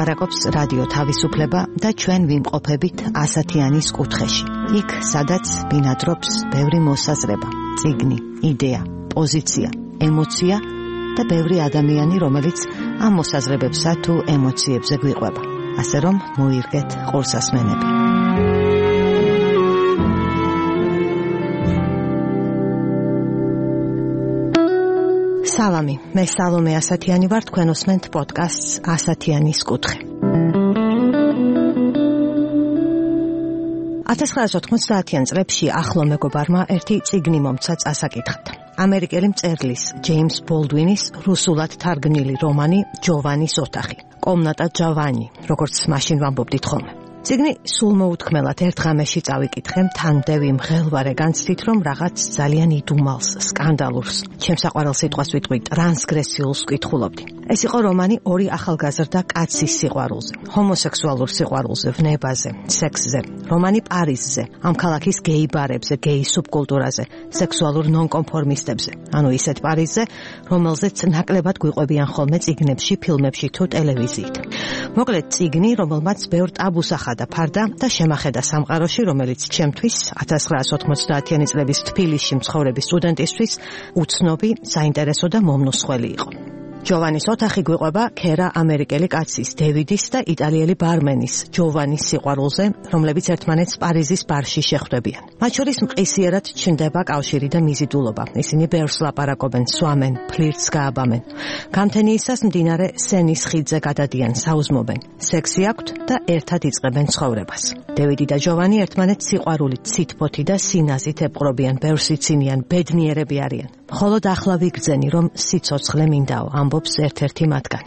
ლაპარაკობს რადიო თავისუფლება და ჩვენ ვიმყოფებით ასათიანის კუთხეში. იქ, სადაც ბინადრობს ბევრი მოსაზრება, წიგნი, იდეა, პოზიცია, ემოცია და ბევრი ადამიანი, რომელიც ამ მოსაზრებებსა თუ ემოციებზე გვიყვება. ასე რომ, მოირგეთ ყურსასმენები. სალამი, მე სალომე ასათიანი ვარ, თქვენ უსმენთ პოდკასტს ასათიანის კუთხე. 1990-იან წლებში ახლო მეგობარმა ერთი წიგნი მომცა წასაკითხად. ამერიკელი მწერლის ჯეიმს ბოლდვინის რუსულად თარგმნილი რომანი ჯოვანის ოთახი. კომნატა ჯავანი, როგორც მაშინ ვამბობდით ხოლმე. წიგნი სულმოუთქმელად ერთ ღამეში წავიკითხე, მთანდევი მღელვარე განცდით, რომ რაღაც ძალიან იდუმალს, სკანდალურს, ჩემს საყვარელ სიტყვას ვიტყვი, ტრანსგრესიულს ვკითხულობდი. ეს იყო რომანი ორი ახალგაზრდა კაცის სიყვარულზე, ჰომოსექსუალურ სიყვარულზე, ვნებაზე, სექსზე, რომანი პარიზზე, ამ ქალაქის გეი ბარებზე, გეი სუბკულტურაზე, სექსუალურ ნონკონფორმისტებზე, ანუ ისეთ პარიზზე, რომელზეც ნაკლებად გვიყვებიან ხოლმე წიგნებში, ფილმებში თუ ტელევიზიით. მოკლედ წიგნი, რომელმაც ბევრ ტაბუს ახადა ფარდა და შემახედა სამყაროში, რომელიც ჩემთვის 1990-იანი წლების თბილისში მცხოვრების სტუდენტისთვის უცნობი, საინტერესო და მომნუსხველი იყო. ჯოვანის ოთახი გვიყვება ქერა ამერიკელი კაცის, დევიდის და იტალიელი ბარმენის, ჯოვანის სიყვარულზე, რომლებიც ერთმანეთს პარიზის ბარში შეხვდებიან. მათ შორის მყისიერად ჩნდება კავშირი და მიზიდულობა. ისინი ბევრს ლაპარაკობენ, სვამენ, ფლირტს გააბამენ. გამთენიისას მდინარე სენის ხიდზე გადადიან, საუზმობენ. სექსი აქვთ და ერთად იწყებენ ცხოვრებას. დევიდი და ჯოვანი ერთმანეთს სიყვარულით, სითბოთი და სინაზით ებყრობიან, ბევრს იცინიან, ბედნიერები არიან. მხოლოდ ახლა ვიგრძენი, რომ სიცოცხლე მინდაო, ამბობს ერთ-ერთი მათგანი.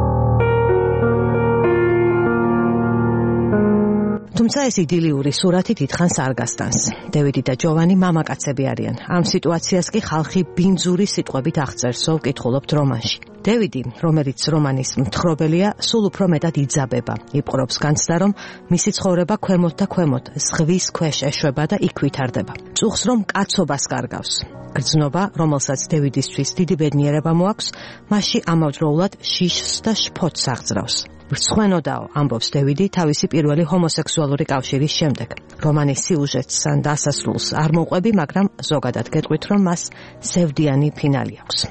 თუმცა ეს იდილიური სურათი დიდხანს არ გასტანს. დევიდი და ჯოვანი მამაკაცები არიან. ამ სიტუაციას კი ხალხი ბინძური სიტყვებით აღწერსო, ვკითხულობთ რომანში. დევიდი, რომელიც რომანის მთხრობელია, სულ უფრო მეტად იძაბება. იპყრობს განცდა, რომ მისი ცხოვრება ქვემოთ და ქვემოთ, ზღვის ქვეშ ეშვება და იქ ვითარდება. წუხს, რომ კაცობას კარგავს. გრძნობა, რომელსაც დევიდისთვის დიდი ბედნიერება მოაქვს, მასში ამავდროულად შიშს და შფოთს აღძრავს. ვრცხვენოდაო, ამბობს დევიდი თავისი პირველი ჰომოსექსუალური კავშირის შემდეგ. რომანის სიუჟეტს ან დასასრულს არ მოყვები, მაგრამ ზოგადად გეტყვით, რომ მას სევდიანი ფინალი აქვს.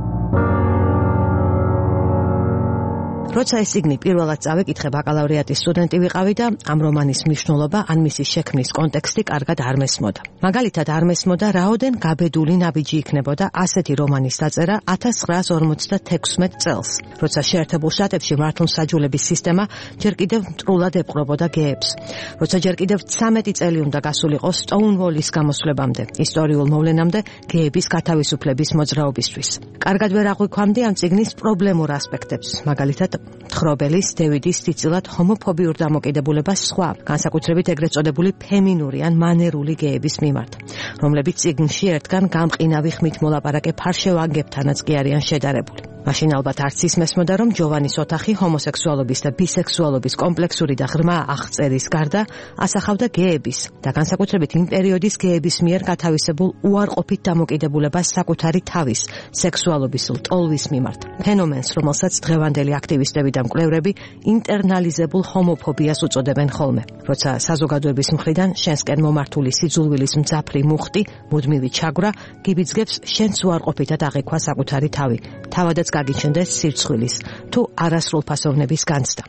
როცა ეს წიგნი პირველად წავიკითხე, ბაკალავრიატის სტუდენტი ვიყავი და ამ რომანის მნიშვნელობა ან მისი შექმნის კონტექსტი კარგად არ მესმოდა. მაგალითად არ მესმოდა, რაოდენ გაბედული ნაბიჯი იქნებოდა ასეთი რომანის დაწერა 1956 წელს, როცა შეერთებულ შტატებში მართლმსაჯულების სისტემა ჯერ კიდევ მტრულად ეპყრობოდა გეებს, როცა ჯერ კიდევ 13 წელი უნდა გასულიყო სტოუნვოლის გამოსვლებამდე, ისტორიულ მოვლენამდე გეების გათავისუფლების მოძრაობისთვის. კარგად ვერ აღვიქვამდი ამ წიგნის პრობლემურ ასპექტებს, მაგალითად მთხრობელის დევიდის ციცილად ჰომოფობიურ დამოკიდებულებას სხვა, განსაკუთრებით ეგრეთ წოდებული ფემინური ან მანერული გეების მიმართ, რომლებიც წიგნში ერთგან გამყინავი ხმით მოლაპარაკე ფარშევანგებთანაც კი არიან შედარებული. მაშინ ალბათ არც ის მესმოდა, რომ ჯოვანის ოთახი ჰომოსექსუალობის და ბისექსუალობის კომპლექსური და ღრმა აღწერის გარდა ასახავდა გეების და განსაკუთრებით იმ პერიოდის გეების მიერ გათავისებულ უარყოფით დამოკიდებულებას საკუთარი თავის, სექსუალობის ლტოლვის მიმართ. ფენომენს, რომელსაც დღევანდელი აქტივისტები და მკვლევრები ინტერნალიზებულ ჰომოფობიას უწოდებენ ხოლმე. როცა საზოგადოების მხრიდან შენსკენ მომართული სიძულვილის მძაფრი მუხტი, მუდმივი ჩაგვრა, გიბიძგებს შენს უარყოფითად აღიქვა საკუთარი თავი, თავადაც გაგიჩნდეს სირცხვილის თუ არასრულფასოვნების განცდა.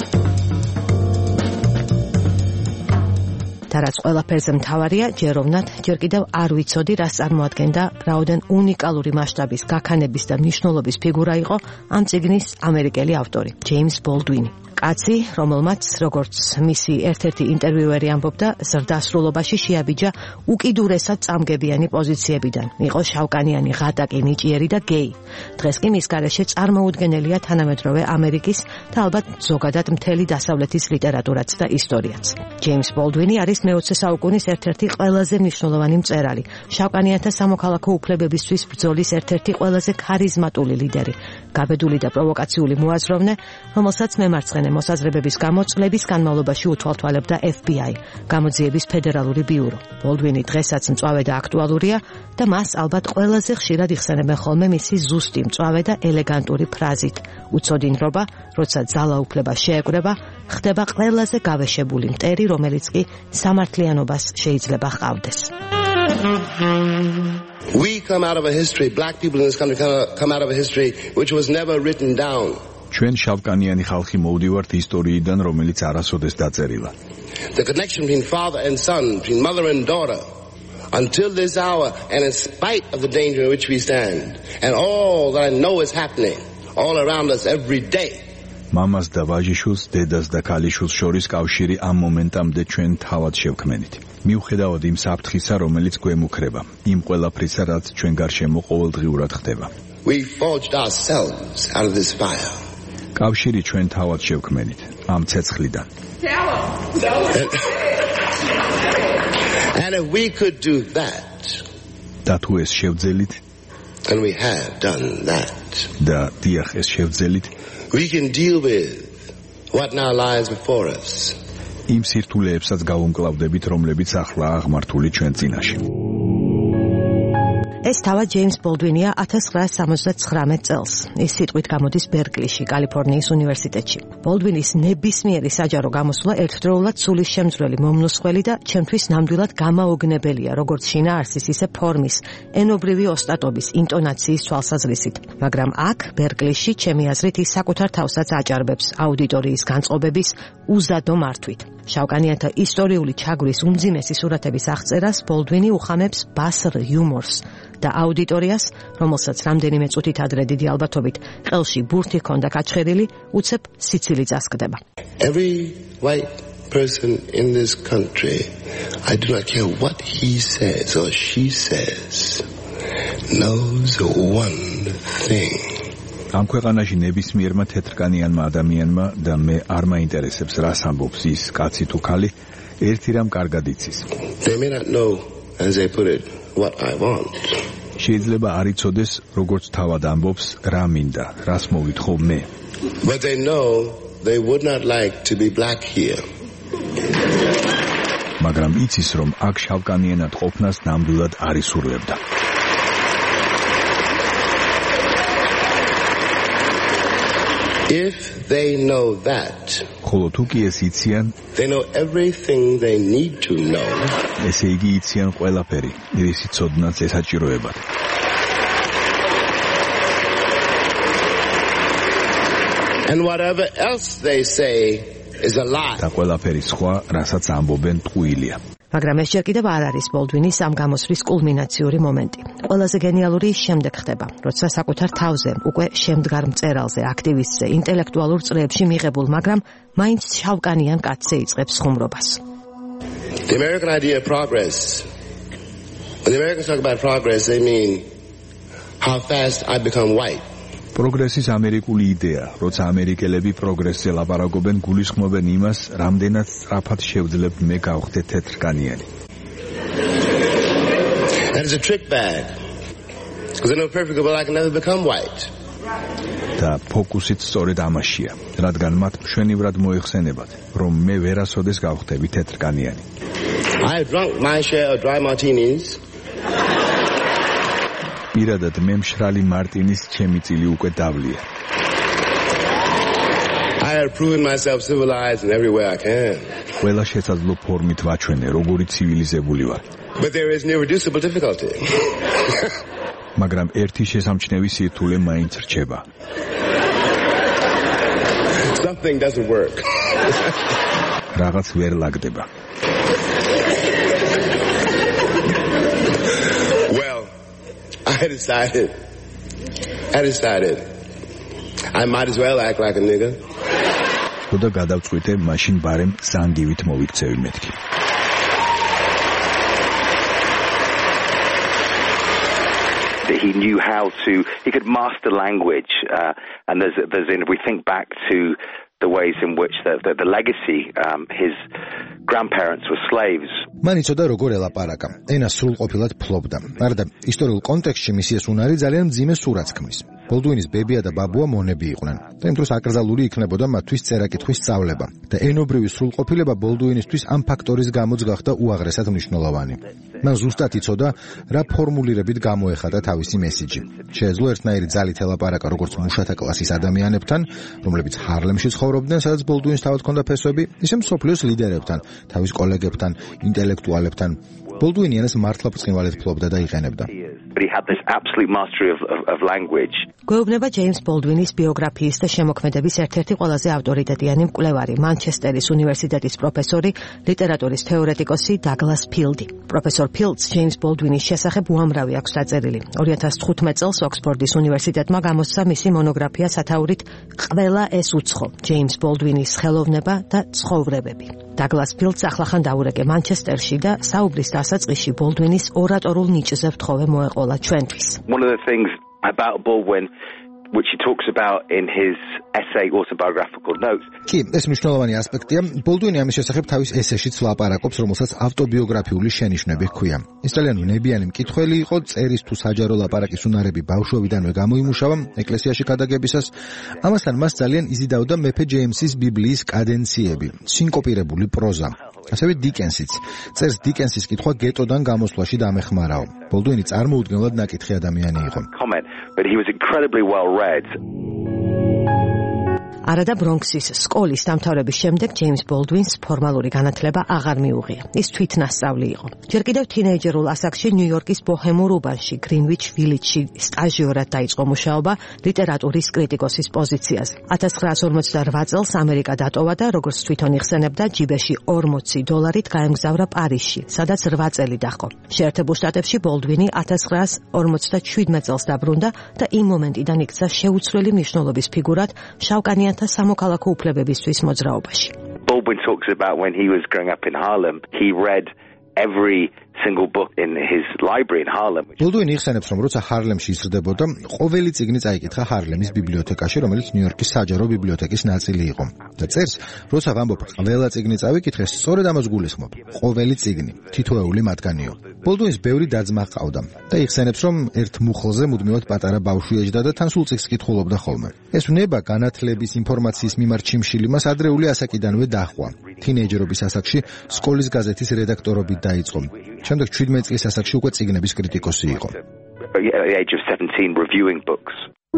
და რაც ყველაფერზე მთავარია, ჯეროვნად ჯერ კიდევ არ ვიცოდი, რას წარმოადგენდა, რაოდენ უნიკალური მასშტაბის, გაქანების და მნიშვნელობის ფიგურა იყო ამ წიგნის ამერიკელი ავტორი, ჯეიმს ბოლდვინი. კაცი, რომელმაც, როგორც მისი ერთ-ერთი ინტერვიუერი ამბობდა, ზრდასრულობაში შეაბიჯა უკიდურესად წამგებიანი პოზიციებიდან. იყო შავკანიანი, ღატაკი, ნიჭიერი და გეი. დღეს კი მის გარეშე წარმოუდგენელია თანამედროვე ამერიკის და ალბათ ზოგადად მთელი დასავლეთის ლიტერატურაც და ისტორიაც. ჯეიმს ბოლდვინი არის მე-20 საუკუნის ერთ-ერთი ყველაზე მნიშვნელოვანი მწერალი, შავკანიანთა სამოქალაქო უფლებებისთვის ბრძოლის ერთ-ერთი ყველაზე ქარიზმატული ლიდერი, გაბედული და პროვოკაციული მოაზროვნე, რომელსაც მემარცხენე მოსაზრებების გამო წლების განმავლობაში უთვალთვალებდა FBI, გამოძიების ფედერალური ბიურო. ბოლდვინი დღესაც მწვავე და აქტუალურია და მას ალბათ ყველაზე ხშირად იხსენებენ ხოლმე მისი ზუსტი, მწვავე და ელეგანტური ფრაზით: უცოდინრობა, როცა ძალაუფლება შეეკრება, ხდება ყველაზე გავეშებული მტერი, რომელიც კი სამართლიანობას შეიძლება ჰყავდეს. We come out of a history, black people in this country come out of a history which was never written down. ჩვენ შავკანიანი ხალხი მოვდივართ ისტორიიდან, რომელიც არასოდეს დაწერილა. The connection between father and son, between mother and daughter, until this hour, and in spite of the danger in which we stand, and all that I know is happening all around us every day. მამას და ვაჟიშვილს, დედას და ქალიშვილს შორის კავშირი ამ მომენტამდე ჩვენ თავად შევქმენით. მიუხედავად იმ საფრთხისა, რომელიც გვემუქრება, იმ ყველაფრისა, რაც ჩვენ გარშემო ყოველდღიურად ხდება. We forged ourselves out of this fire. კავშირი ჩვენ თავად შევქმენით ამ ცეცხლიდან. And if we could do that, და თუ ეს შევძელით, and we have done that, და დიახ ეს შევძელით, we can deal with what now lies before us. იმ სირთულეებსაც გავუმკლავდებით, რომლებიც ახლა აღმართული ჩვენ წინაშე. ეს თავად ჯეიმს ბოლდვინია 1979 წელს. ის სიტყვით გამოდის ბერკლიში, კალიფორნიის უნივერსიტეტში. ბოლდვინის ნებისმიერი საჯარო გამოსვლა ერთდროულად სულისშემძვრელი, მომნოსხველი და ჩემთვის ნამდვილად გამაოგნებელია, როგორც შინაარსის, ისე ფორმის, ენობრივი ოსტატობის, ინტონაციის თვალსაზრისით. მაგრამ აქ, ბერკლიში, ჩემი აზრით, ის საკუთარ თავსაც აჭარბებს აუდიტორიის განწყობების უზადო მართვით. შავკანიანთა ისტორიული ჩაგვრის უმძიმესი სურათების აღწერას ბოლდვინი უხამებს ბასრ იუმორს და აუდიტორიას, რომელსაც რამდენიმე წუთით ადრე დიდი ალბათობით ყელში ბურთი ჰქონდა გაჩხერილი, უცებ სიცილი წასკდება. Every white person in this country, I do not care what he says or she says, knows one thing. ამ ქვეყანაში ნებისმიერმა თეთრკანიანმა ადამიანმა და მე არ მაინტერესებს რას ამბობს ის კაცი თუ ქალი, ერთი რამ კარგად იცის. They may not know, as they put it, what I want. შეიძლება არ იცოდეს, როგორც თავად ამბობს, რა მინდა, რას მოვითხოვ მე. But they know they would not like to be black here. მაგრამ იცის, რომ აქ შავკანიანად ყოფნას ნამდვილად არ ისურვებდა. If they know that, ხოლო თუ კი ეს იციან, they know everything they need to know. ესე იგი იციან ყველაფერი, რის იცოდნაც ესაჭიროებათ. And whatever else they say is a lie. და ყველაფერი სხვა, რასაც ამბობენ, ტყუილია. მაგრამ ეს ჯერ კიდევ არ არის ბოლდვინის ამ გამოსვლის კულმინაციური მომენტი. ყველაზე გენიალური ის შემდეგ ხდება, როცა საკუთარ თავზე, უკვე შემდგარ მწერალზე, აქტივისტზე, ინტელექტუალურ წრეებში მიღებულ, მაგრამ მაინც შავკანიან კაცზე იწყებს ხუმრობას. The American idea of progress. When the Americans talk about progress, they mean how fast I become white. პროგრესის ამერიკული იდეა, როცა ამერიკელები პროგრესზე ლაპარაკობენ, გულისხმობენ იმას, რამდენად სწრაფად შევძლებ მე გავხდე თეთრკანიანი. That is a trick bag. Because I know perfectly well I can never become white. და ფოკუსით სწორედ ამაშია, რადგან მათ მშვენივრად მოიხსენებათ, რომ მე ვერასოდეს გავხდები თეთრკანიანი. I have drunk my share of dry martinis. პირადად მე მშრალი მარტინის ჩემი წილი უკვე დავლია. I have proven myself civilized in every way I can. ყველა შესაძლო ფორმით ვაჩვენე, როგორი ცივილიზებული ვარ. But there is an irreducible difficulty. მაგრამ ერთი შესამჩნევი სირთულე მაინც რჩება. Something doesn't work. რაღაც ვერ ლაგდება. Well, I decided I might as well act like a nigger. ხოდა გადავწყვიტე, მაშინ ბარემ ზანგივით მოვიქცევი მეთქი. He knew how to, he could master language, and there's if we think back to the ways in which the legacy, his grandparents were slaves. მან იცოდა როგორ ელაპარაკა, ენა სრულყოფილად ფლობდა. მაგრამ ისტორიულ კონტექსტში მისი ეს უნარი ძალიან მძიმე სურათს ქმნის. ბოლდუინის ბებია და ბაბუა მონები იყვნენ. და იმ დროს აკრძალული იქნებოდა მათთვის წერა-კითხვის სწავლება. და ენობრივი სრულყოფილება ბოლდუინისთვის ამ ფაქტორის გამოც გახდა უაღრესად მნიშვნელოვანი. მან ზუსტად იცოდა, რა ფორმულირებით გამოეხატა თავისი მესიჯი. შეეძლო ერთნაირი ძალით ელაპარაკა როგორც მუშათა კლასის ადამიანებთან, რომლებიც ჰარლემში ცხოვრობდნენ, სადაც ბოლდუინს თავად ჰქონდა ფესვები, ისე მსოფლიოს ლიდერებთან, თავის კოლეგებთან, ინტელექტუალებთან. ბოლდუინი ენას მართლა ბრწყინვალედ ფლობდა და იყენებდა. But he had this absolute mastery of language. გვეუბნება ჯეიმს ბოლდუინის ბიოგრაფიის და შემოქმედების ერთ-ერთი ყველაზე ავტორიტეტიანი მკვლევარი, მანჩესტერის უნივერსიტეტის პროფესორი, ლიტერატურის თეორეტიკოსი დაგლას ფილდი. პროფესორ ფილდს ჯეიმს ბოლდუინის შესახებ უამრავი აქვს დაწერილი. 2015 წელს ოქსფორდის უნივერსიტეტმა გამოსცა მისი მონოგრაფია სათაურით „ყველა ეს უცხო: ჯეიმს ბოლდუინის ხელოვნება და ცხოვრებები“. დაგლას ფილდს ახლახან დაურეკე მანჩესტერში და საუბრის დასაწყისში ბოლდუინის ორატორულ ნიჭზე ვთხოვე მოეყოლა ჩვენთვის. One of the things about Baldwin, which he talks about in his essay autobiographical notes. კი, ეს მნიშვნელოვანი ასპექტია. ბოლდუინი ამის შესახებ თავის ესეშიც ლაპარაკობს, რომელსაც ავტობიოგრაფიული შენიშვნები ჰქვია. ის ძალიან უნებიანი მკითხველი იყო, წერის თუ საჯარო ლაპარაკის უნარები ბავშვობიდანვე გამოიმუშავა ეკლესიაში გადაგებისას. ამასთან მას ძალიან იზიდავდა მეფე ჯეიმსის ბიბლიის კადენციები, სინკოპირებული პროზა. ასევე დიკენსიც. წერს დიკენსის კითხვა გეტოდან გამოსვლაში დამეხმარაო. ბოლდუინი წარმოუდგენლად ნაკითხი ადამიანი იყო. But he was incredibly well read. არადა ბრონქსის სკოლის დამთავრების შემდეგ ჯეიმს ბოლდუინს ფორმალური განათლება აღარ მიუღია. ის თვითნასწავლი იყო. ჯერ კიდევ თინეიჯერულ ასაკში ნიუ-იორკის ბოჰემურ უბანში, გრინვიჩ ვილიჯში სტაჟიორად დაიწყო მუშაობა ლიტერატურის კრიტიკოსის პოზიციაზე. 1948 წელს ამერიკა დატოვა და როგორც თვითონ იხსენებდა, ჯიბეში $40 გაემგზავრა პარიზში, სადაც 8 წელი დაჰყო. შეერთებულ შტატებში ბოლდუინი 1957 წელს დაბრუნდა და იმ მომენტიდან იქცა შეუცვლელი მნიშვნელობის ფიგურად შავკანიანთა სამოქალაქო უფლებებისთვის მოძრაობაში. Baldwin talks about when he was growing up in Harlem, he read every single book in his library in Harlem. ბოლდუინი იხსენებს, რომ როცა ჰარლემში იზრდებოდა, ყოველი წიგნი წაიკითხა ჰარლემის ბიბლიოთეკაში, რომელიც ნიუ-იორკის საჯარო ბიბლიოთეკის ნაწილი იყო. და წერს, როცა ვამბობ, ყველა წიგნი წავიკითხე, სწორედ ამას გულისხმობ. ყოველი წიგნი, თითოეული მათგანიო. ბოლდუინს ბევრი და-ძმა ჰყავდა და იხსენებს, რომ ერთ მუხლზე მუდმივად პატარა ბავშვი ეჯდა და თან სულ წიგნს კითხულობდა ხოლმე. ეს უნება განათლების ინფორმაციის მიმართ ჩიმშილი მას ადრეული ასაკიდანვე დაჰყვა. თინეიჯერობის ასაკში სკოლის გაზეთის რედაქტორობით დაიწყო. შემდეგ 17 წლის ასაკში უკვე წიგნების კრიტიკოსი იყო. At the age of 17 reviewing books.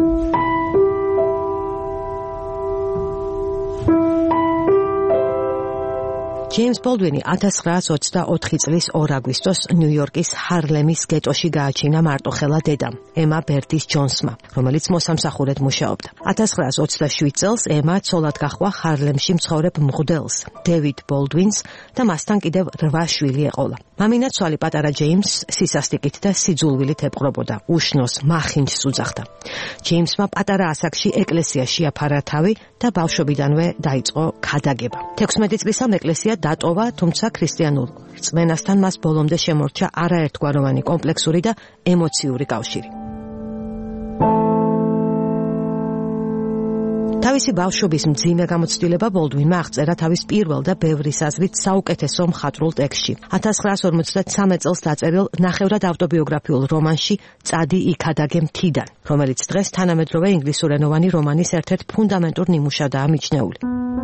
ჯეიმს ბოლდუინი 1924 წლის 2 აგვისტოს ნიუ-იორკის ჰარლემის გეტოში გააჩინა მარტოხელა დედამ, ემა ბერტის ჯონსმა, რომელიც მოსამსახურედ მუშაობდა. 1927 წელს ემა ცოლად გაჰყვა ჰარლემში მცხოვრებ მღვდელს, დევიდ ბოლდუინს და მასთან კიდევ 8 შვილი ეყოლა. მამინაცვალი პატარა ჯეიმს სისასტიკით და სიძულვილით ეპყრობოდა, უშნოს მახინჯს უძახდა. ჯეიმსმა პატარა ასაკში ეკლესიაში აფარა თავი და ბავშვობიდანვე დაიწყო ქადაგება. 16 წლისამ ეკლესია დატოვა, თუმცა ქრისტიანულ რწმენასთან მას ბოლომდე შემორჩა არაერთგვაროვანი კომპლექსური და ემოციური კავშირი. თავისი ბავშვობის მძიმე გამოცდილება ბოლდუინმა აღწერა თავის პირველ და ბევრის აზრით საუკეთესო მხატვრულ ტექსტში. 1953 წელს დაწერილ ნახევრად ავტობიოგრაფიულ რომანში „წადი იქადაგე მთიდან“, რომელიც დღეს თანამედროვე ინგლისურენოვანი რომანის ერთ-ერთ ფუნდამენტურ ნიმუშადაა მიჩნეული.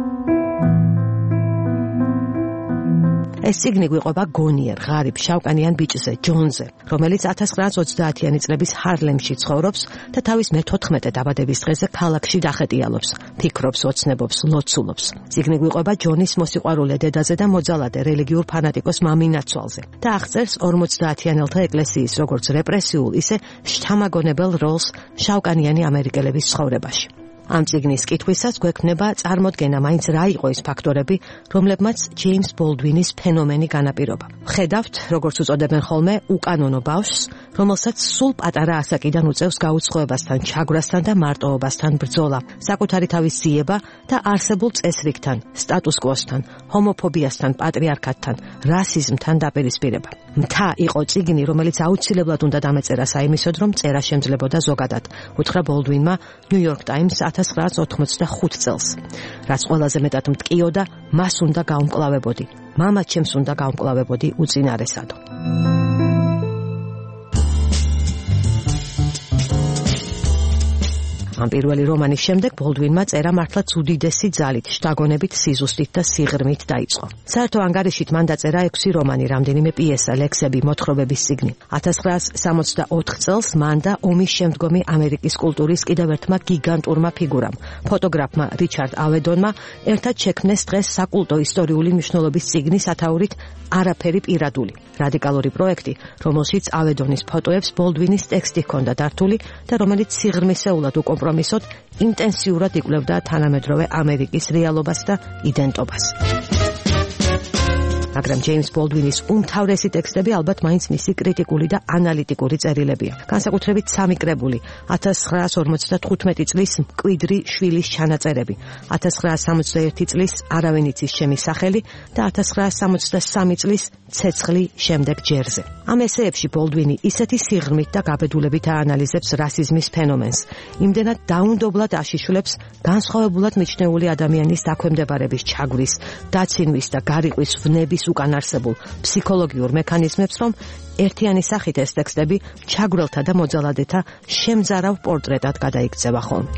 ეს წიგნი გვიყვება გონიერ, ღარიბ, შავკანიან ბიჭზე, ჯონზე, რომელიც 1930-იანი წლების ჰარლემში ცხოვრობს და თავის მე-14 დაბადების დღეზე ქალაქში დახეტიალობს, ფიქრობს, ოცნებობს, ლოცულობს. წიგნი გვიყვება ჯონის მოსიყვარულე დედაზე და მოძალადე რელიგიურ ფანატიკოს მამინაცვალზე და აღწერს 50-იანელთა ეკლესიის როგორც რეპრესიულ, ისე შთამაგონებელ როლს შავკანიანი ამერიკელების ცხოვრებაში. ამ წიგნის კითხვისას გვექნება წარმოდგენა მაინც რა იყო ის ფაქტორები, რომლებმაც ჯეიმს ბოლდუინის ფენომენი განაპირობა. ხედავთ, როგორც უწოდებენ ხოლმე, უკანონო ბავშვს, რომელსაც სულ პატარა ასაკიდან უწევს გაუცხოებასთან, ჩაგვრასთან და მარტოობასთან ბრძოლა, საკუთარი თავის ძიება და არსებულ წესრიგთან, სტატუს-კვოსთან, ჰომოფობიასთან, პატრიარქატთან, რასიზმთან დაპირისპირება. მთა იყო წიგნი, რომელიც აუცილებლად უნდა დამეწერა საიმისოდ, რომ წერა შემძლებოდა ზოგადად, უთხრა ბოლდუინმა ნიუ-იორკ ტაიმს 1985 წელს. რაც ყველაზე მეტად მტკიოდა, მას უნდა გაუმკლავებოდი. მამა ჩემს უნდა გაუმკლავებოდი უწინარესადო. ამ პირველი რომანის შემდეგ ბოლდვინმა წერა მართლაც უდიდესი ძალით, შთაგონებით, სიზუსტით და სიღრმით დაიწყო. საერთო ანგარიშით მან დაწერა 6 რომანი, რამდენიმე პიესა, ლექსები, მოთხრობების წიგნი. 1964 წელს მან და ომის შემდგომი ამერიკის კულტურის კიდევ ერთმა გიგანტურმა ფიგურამ, ფოტოგრაფმა რიჩარდ ავედონმა ერთად შექმნეს დღეს საკულტო ისტორიული მნიშვნელობის წიგნი სათაურით არაფერი პირადული. რადიკალური პროექტი, რომელშიც ავედონის ფოტოებს ბოლდვინის ტექსტი ჰქონდა დართული და რომელიც სიღრმისეულად უკომპრომისოდ ინტენსიურად იკვლევდა თანამედროვე ამერიკის რეალობას და იდენტობას. მაგრამ ჯეიმს ბოლდვინის უმთავრესი ტექსტები ალბათ მაინც მისი კრიტიკული და ანალიტიკური წერილებია. განსაკუთრებით 3 კრებული, 1955 წლის მკვიდრი შვილის ჩანაწერები, 1961 წლის არავინ იცის ჩემი სახელი და 1963 წლის ცეცხლი შემდეგ ჯერზე. ამ ესეებში ბოლდვინი ისეთი სიღრმით და გაბედულებით აანალიზებს რასიზმის ფენომენს, იმდენად დაუნდობლად აშიშვლებს განსხვავებულად მიჩნეული ადამიანის დაქვემდებარების ჩაგვრის, დაცინვის და გარიყვის ვნების უკან არსებულ ფსიქოლოგიურ მექანიზმებს, რომ ერთიანი სახით ეს ტექსტები ჩაგვრელთა და მოძალადეთა შემძარავ პორტრეტად გადაიქცევა ხოლმე.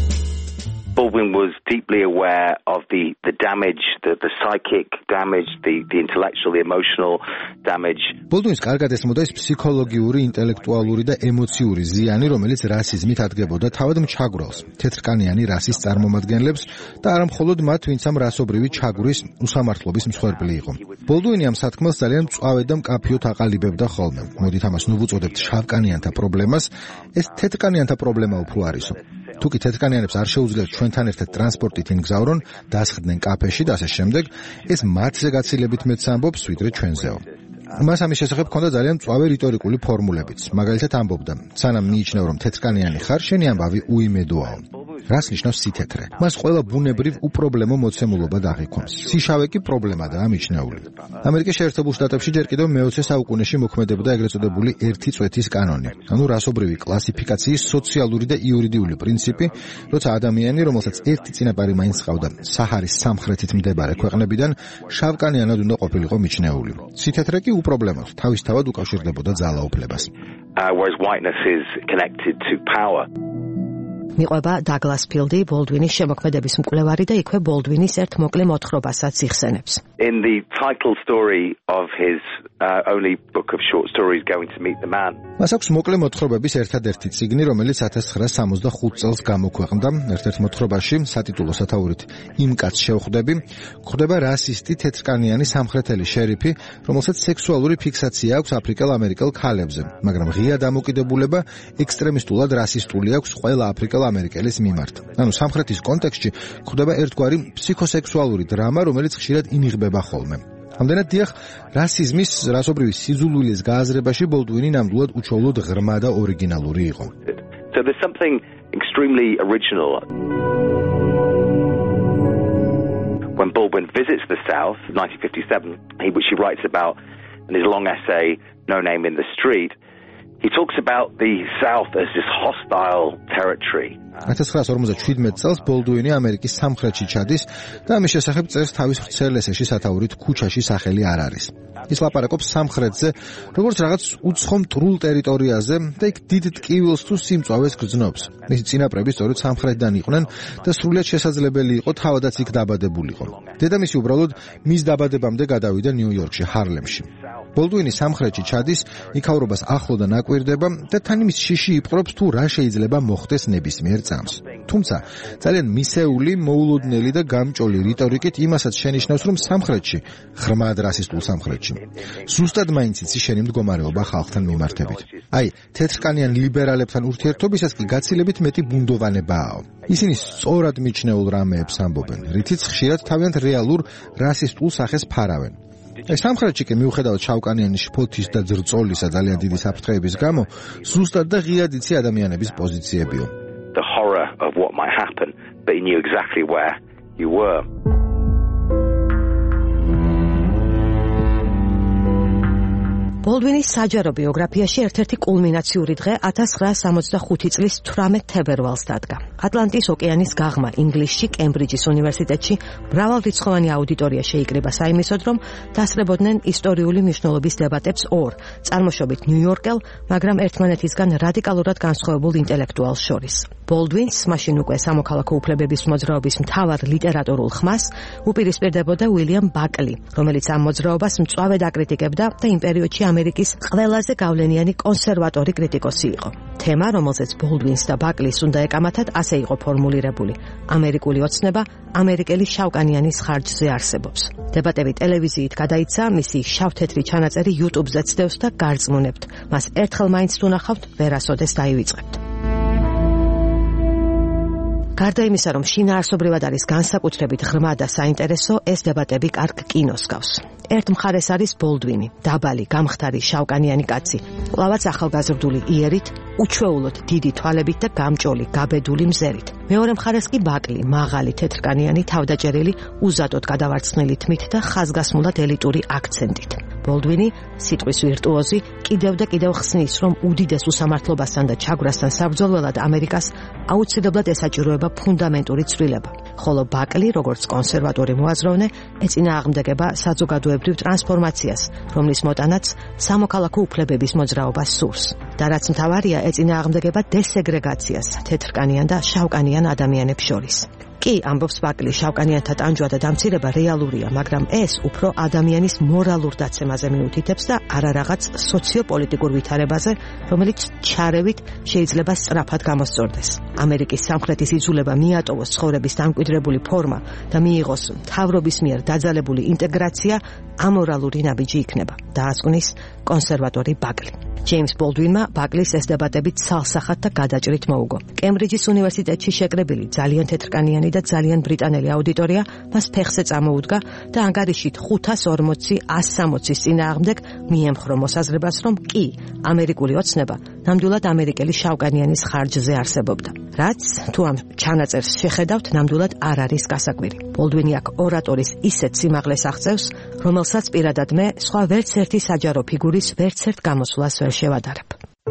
Baldwin was deeply aware of the damage, the psychic damage, the intellectual, the emotional damage. Baldwin's კარგად ესმოდა ის ფსიქოლოგიური, ინტელექტუალური და ემოციური ზიანი, რომელიც რასიზმით ადგებოდა თავად მჩაგვრელს, თეთრკანიანი რასის წარმომადგენლებს და არა მხოლოდ მათ, ვინც ამ რასობრივი ჩაგვრის უსამართლობის მსხვერპლი იყო. Baldwin ამ სათქმელს ძალიან მწვავედ და მკაფიოდ აყალიბებდა ხოლმე. მოდით ამას ნუ ვუწოდებთ შავკანიანთა პრობლემას, ეს თეთრკანიანთა პრობლემა უფრო არისო. თუ კი თეთრკანიანებს არ შეუძლიათ ჩვენთან ერთად ტრანსპორტით ინგზავრონ, დასხდნენ კაფეში და ასე შემდეგ, ეს მათზე გაცილებით მეც ამბობს, ვიდრე ჩვენზეო. მას ამის შესახებ ჰქონდა ძალიან მწვავე რიტორიკული ფორმულებიც. მაგალითად ამბობდა: "სანამ მიიჩნევ, რომ თეთრკანიანი ხარ, შენი ამბავი უიმედოა." რას ნიშნავს სითეთრე? მას ყველა ბუნებრივ უპრობლემო მოცემულობა დაღიქვამს. სიშავე კი პრობლემადაა მიჩნეული. ამერიკის შეერთებულ შტატებში ჯერ კიდევ მე-20 საუკუნეში მოქმედებდა ეგრეთ წოდებული ერთი წვეთის კანონი, ანუ რასობრივი კლასიფიკაციის სოციალური და იურიდიული პრინციპი, როცა ადამიანი, რომელსაც ერთი წინაპარი მაინც ჰყავდა საჰარის სამხრეთით მდებარე ქვეყნებიდან, შავკანიანად უნდა ყოფილიყო მიჩნეული. სითეთრე კი უპრობლემოდ, თავისთავად უკავშირდებოდა ძალაუფლებას. Whereas whiteness is connected to power. მიყვება დაგლას ფილდი, ბოლდვინის შემოქმედების მკვლევარი და იქვე ბოლდვინის ერთ მოკლე მოთხრობასაც იხსენებს. In the title story of his only book of short stories, Going to Meet the Man. მას აქვს მოკლე მოთხრობების ერთადერთი წიგნი, რომელიც 1965 წელს გამოქვეყნდა. ერთ-ერთ მოთხრობაში, სატიტულო სათაურით "იმ კაცს შევხვდები", გვხვდება რასისტი თეთრკანიანი სამხრეთელი შერიფი, რომელსაც სექსუალური ფიქსაცია აქვს აფრიკელ-ამერიკელ ქალებზე, მაგრამ ღია დამოკიდებულება ექსტრემისტულად რასისტული აქვს ყველა აფრიკელ-ამერიკელის მიმართ. ანუ სამხრეთის კონტექსტში გვხვდება ერთგვარი ფსიქოსექსუალური დრამა, რომელიც ხშირად ინიღბება ხოლმე. ამდენად დიახ, რასიზმის, რასობრივი სიძულვილის გააზრებაში ბოლდვინი ნამდვილად უჩვეულოდ ღრმა და ორიგინალური იყო. So there's something extremely original. When Baldwin visits the South, 1957, which he writes about in his long essay, No Name in the Street, he talks about the South as this hostile territory. 1957 წელს ბოლდუინი ამერიკის სამხრეთში ჩადის და ამის შესახებ წერს თავის ვრცელ ესეში სათაურით "ქუჩაში სახელი არ არის". ის ლაპარაკობს სამხრეთზე, როგორც რაღაც უცხო მტრულ ტერიტორიაზე და იქ დიდ ტკივილს თუ სიმწვავეს გრძნობს. მისი წინაპრები სწორედ სამხრეთიდან იყვნენ და სრულიად შესაძლებელი იყო თავადაც იქ დაბადებულიყო. დედამისი უბრალოდ მის დაბადებამდე გადავიდა ნიუ-იორკში, ჰარლემში. ბოლდუინი სამხრეთში ჩადის, იქაურობას ახლოდან აკვირდება და თან იმის შიში იპყრობს თუ რა შეიძლება მოხდეს ნებისმიერ წამს. თუმცა ძალიან მისეული, მოულოდნელი და გამჭოლი რიტორიკით იმასაც შენიშნავს, რომ სამხრეთში, ღრმად რასისტულ სამხრეთში, ზუსტად მაინც იცი შენი მდგომარეობა ხალხთან მიმართებით. აი, თეთრკანიან ლიბერალებთან ურთიერთობისას კი გაცილებით მეტი ბუნდოვანებაა. ისინი სწორად მიჩნეულ რამეებს ამბობენ, რითიც ხშირად თავიანთ რეალურ რასისტულ სახეს ფარავენ. სამხრეთში კი მიუხედავად შავკანიანის შფოთის და ძრწოლისა ძალიან დიდი საფრთხეების გამო, ზუსტად და ღიად იცი ადამიანების პოზიციებიო. The horror of what might happen, but he knew exactly where you were. ბოლდვინის საჯარო ბიოგრაფიაში ერთ-ერთი კულმინაციური დღე 1965 წლის 18 თებერვალს დადგა. ატლანტის ოკეანის გაღმა ინგლისში კემბრიჯის უნივერსიტეტში მრავალრიცხოვანი აუდიტორია შეიკრიბა საიმისოდ, რომ დასწრებოდნენ ისტორიული მნიშვნელობის დებატებს ორ წარმოშობით ნიუ-იორკელ, მაგრამ ერთმანეთისგან რადიკალურად განსხვავებულ ინტელექტუალს შორის. ბოლდვინს მაშინ უკვე სამოქალაქო უფლებების მოძრაობის მთავარ ლიტერატურულ ხმას უპირისპირდებოდა უილიამ ბაკლი, რომელიც ამ მოძრაობას მწვავედ აკრიტიკებდა და იმ პერიოდში ამერიკის ყველაზე გავლენიანი კონსერვატორი კრიტიკოსი იყო. თემა, რომელზეც ბოლდვინს და ბაკლის უნდა ეკამათათ, ასე იყო ფორმულირებული: ამერიკული ოცნება ამერიკელი შავკანიანის ხარჯზე არსებობს. დებატები ტელევიზიით გადაიცა, მისი შავ-თეთრი ჩანაწერი YouTube-ზე ცდევს და გარწმუნებთ. მას ერთხელ მაინც თუ ნახავთ, ვერასოდეს დაივიწყებთ. გარდა იმისა, რომ შინაარსობრივად არის განსაკუთრებით ღრმა და საინტერესო, ეს დებატები კარგ კინოს გავს. ერთ მხარეს არის ბოლდვინი, დაბალი, გამხდარი, შავკანიანი კაცი, კვლავაც ახალგაზრდული იერით, უჩვეულოდ დიდი თვალებით და გამჭოლი, გაბედული მზერით. მეორე მხარეს კი ბაკლი, მაღალი, თეთრკანიანი, თავდაჭერილი, უზადოდ გადავარცხნილი თმით და ხაზგასმულად ელიტური აქცენტით. ბოლდვინი, სიტყვის ვირტუოზი, კიდევ და კიდევ ხსნის, რომ უდიდეს უსამართლობასთან და ჩაგვრასთან საბრძოლველად ამერიკას აუცილებლად ესაჭიროება ფუნდამენტური ცვლილება. ხოლო ბაკლი, როგორც კონსერვატორი მოაზროვნე, ეწინააღმდეგება საზოგადოებრივ ტრანსფორმაციას, რომლის მოტანაც სამოქალაქო უფლებების მოძრაობა სურს. და რაც მთავარია, ეწინააღმდეგება დესეგრეგაციას თეთრკანიან და შავკანიან ადამიანებს შორის. კი, ამბობს ბაკლი, შავკანიანთა ტანჯვა და დამცირება რეალურია, მაგრამ ეს უფრო ადამიანის მორალურ დაცემაზე მიუთითებს და არა რაღაც სოციოპოლიტიკურ ვითარებაზე, რომელიც ჩარევით შეიძლება სწრაფად გამოსწორდეს. ამერიკის სამხრეთის იძულება მიატოვოს ცხოვრების დამკვიდრებული ფორმა და მიიღოს მთავრობის მიერ დაძალებული ინტეგრაცია ამორალური ნაბიჯი იქნება, დაასკვნის კონსერვატორი ბაკლი. ჯეიმს ბოლდვინმა ბაკლის ეს დებატები ცალსახად და გადაჭრით მოუგო. კემბრიჯის უნივერსიტეტში შეკრებილი ძალიან თეთრკანიანი და ძალიან ბრიტანელი აუდიტორია მას ფეხზე წამოუდგა და ანგარიშით 540-160-ის წინააღმდეგ მიემხრო მოსაზრებას, რომ კი, ამერიკული ოცნება ნამდვილად ამერიკელი შავკანიანის ხარჯზე არსებობდა. რაც, თუ ამ ჩანაწერს შეხედავთ, ნამდვილად არ არის გასაკვირი. ბოლდვინი აქ ორატორის ისეთ სიმაღლეს აღწევს, რომელსაც პირადად მე სხვა ვერც ერთი საჯარო ფიგურის ვერცერთ გამოსვლას ვერ შევადარებ.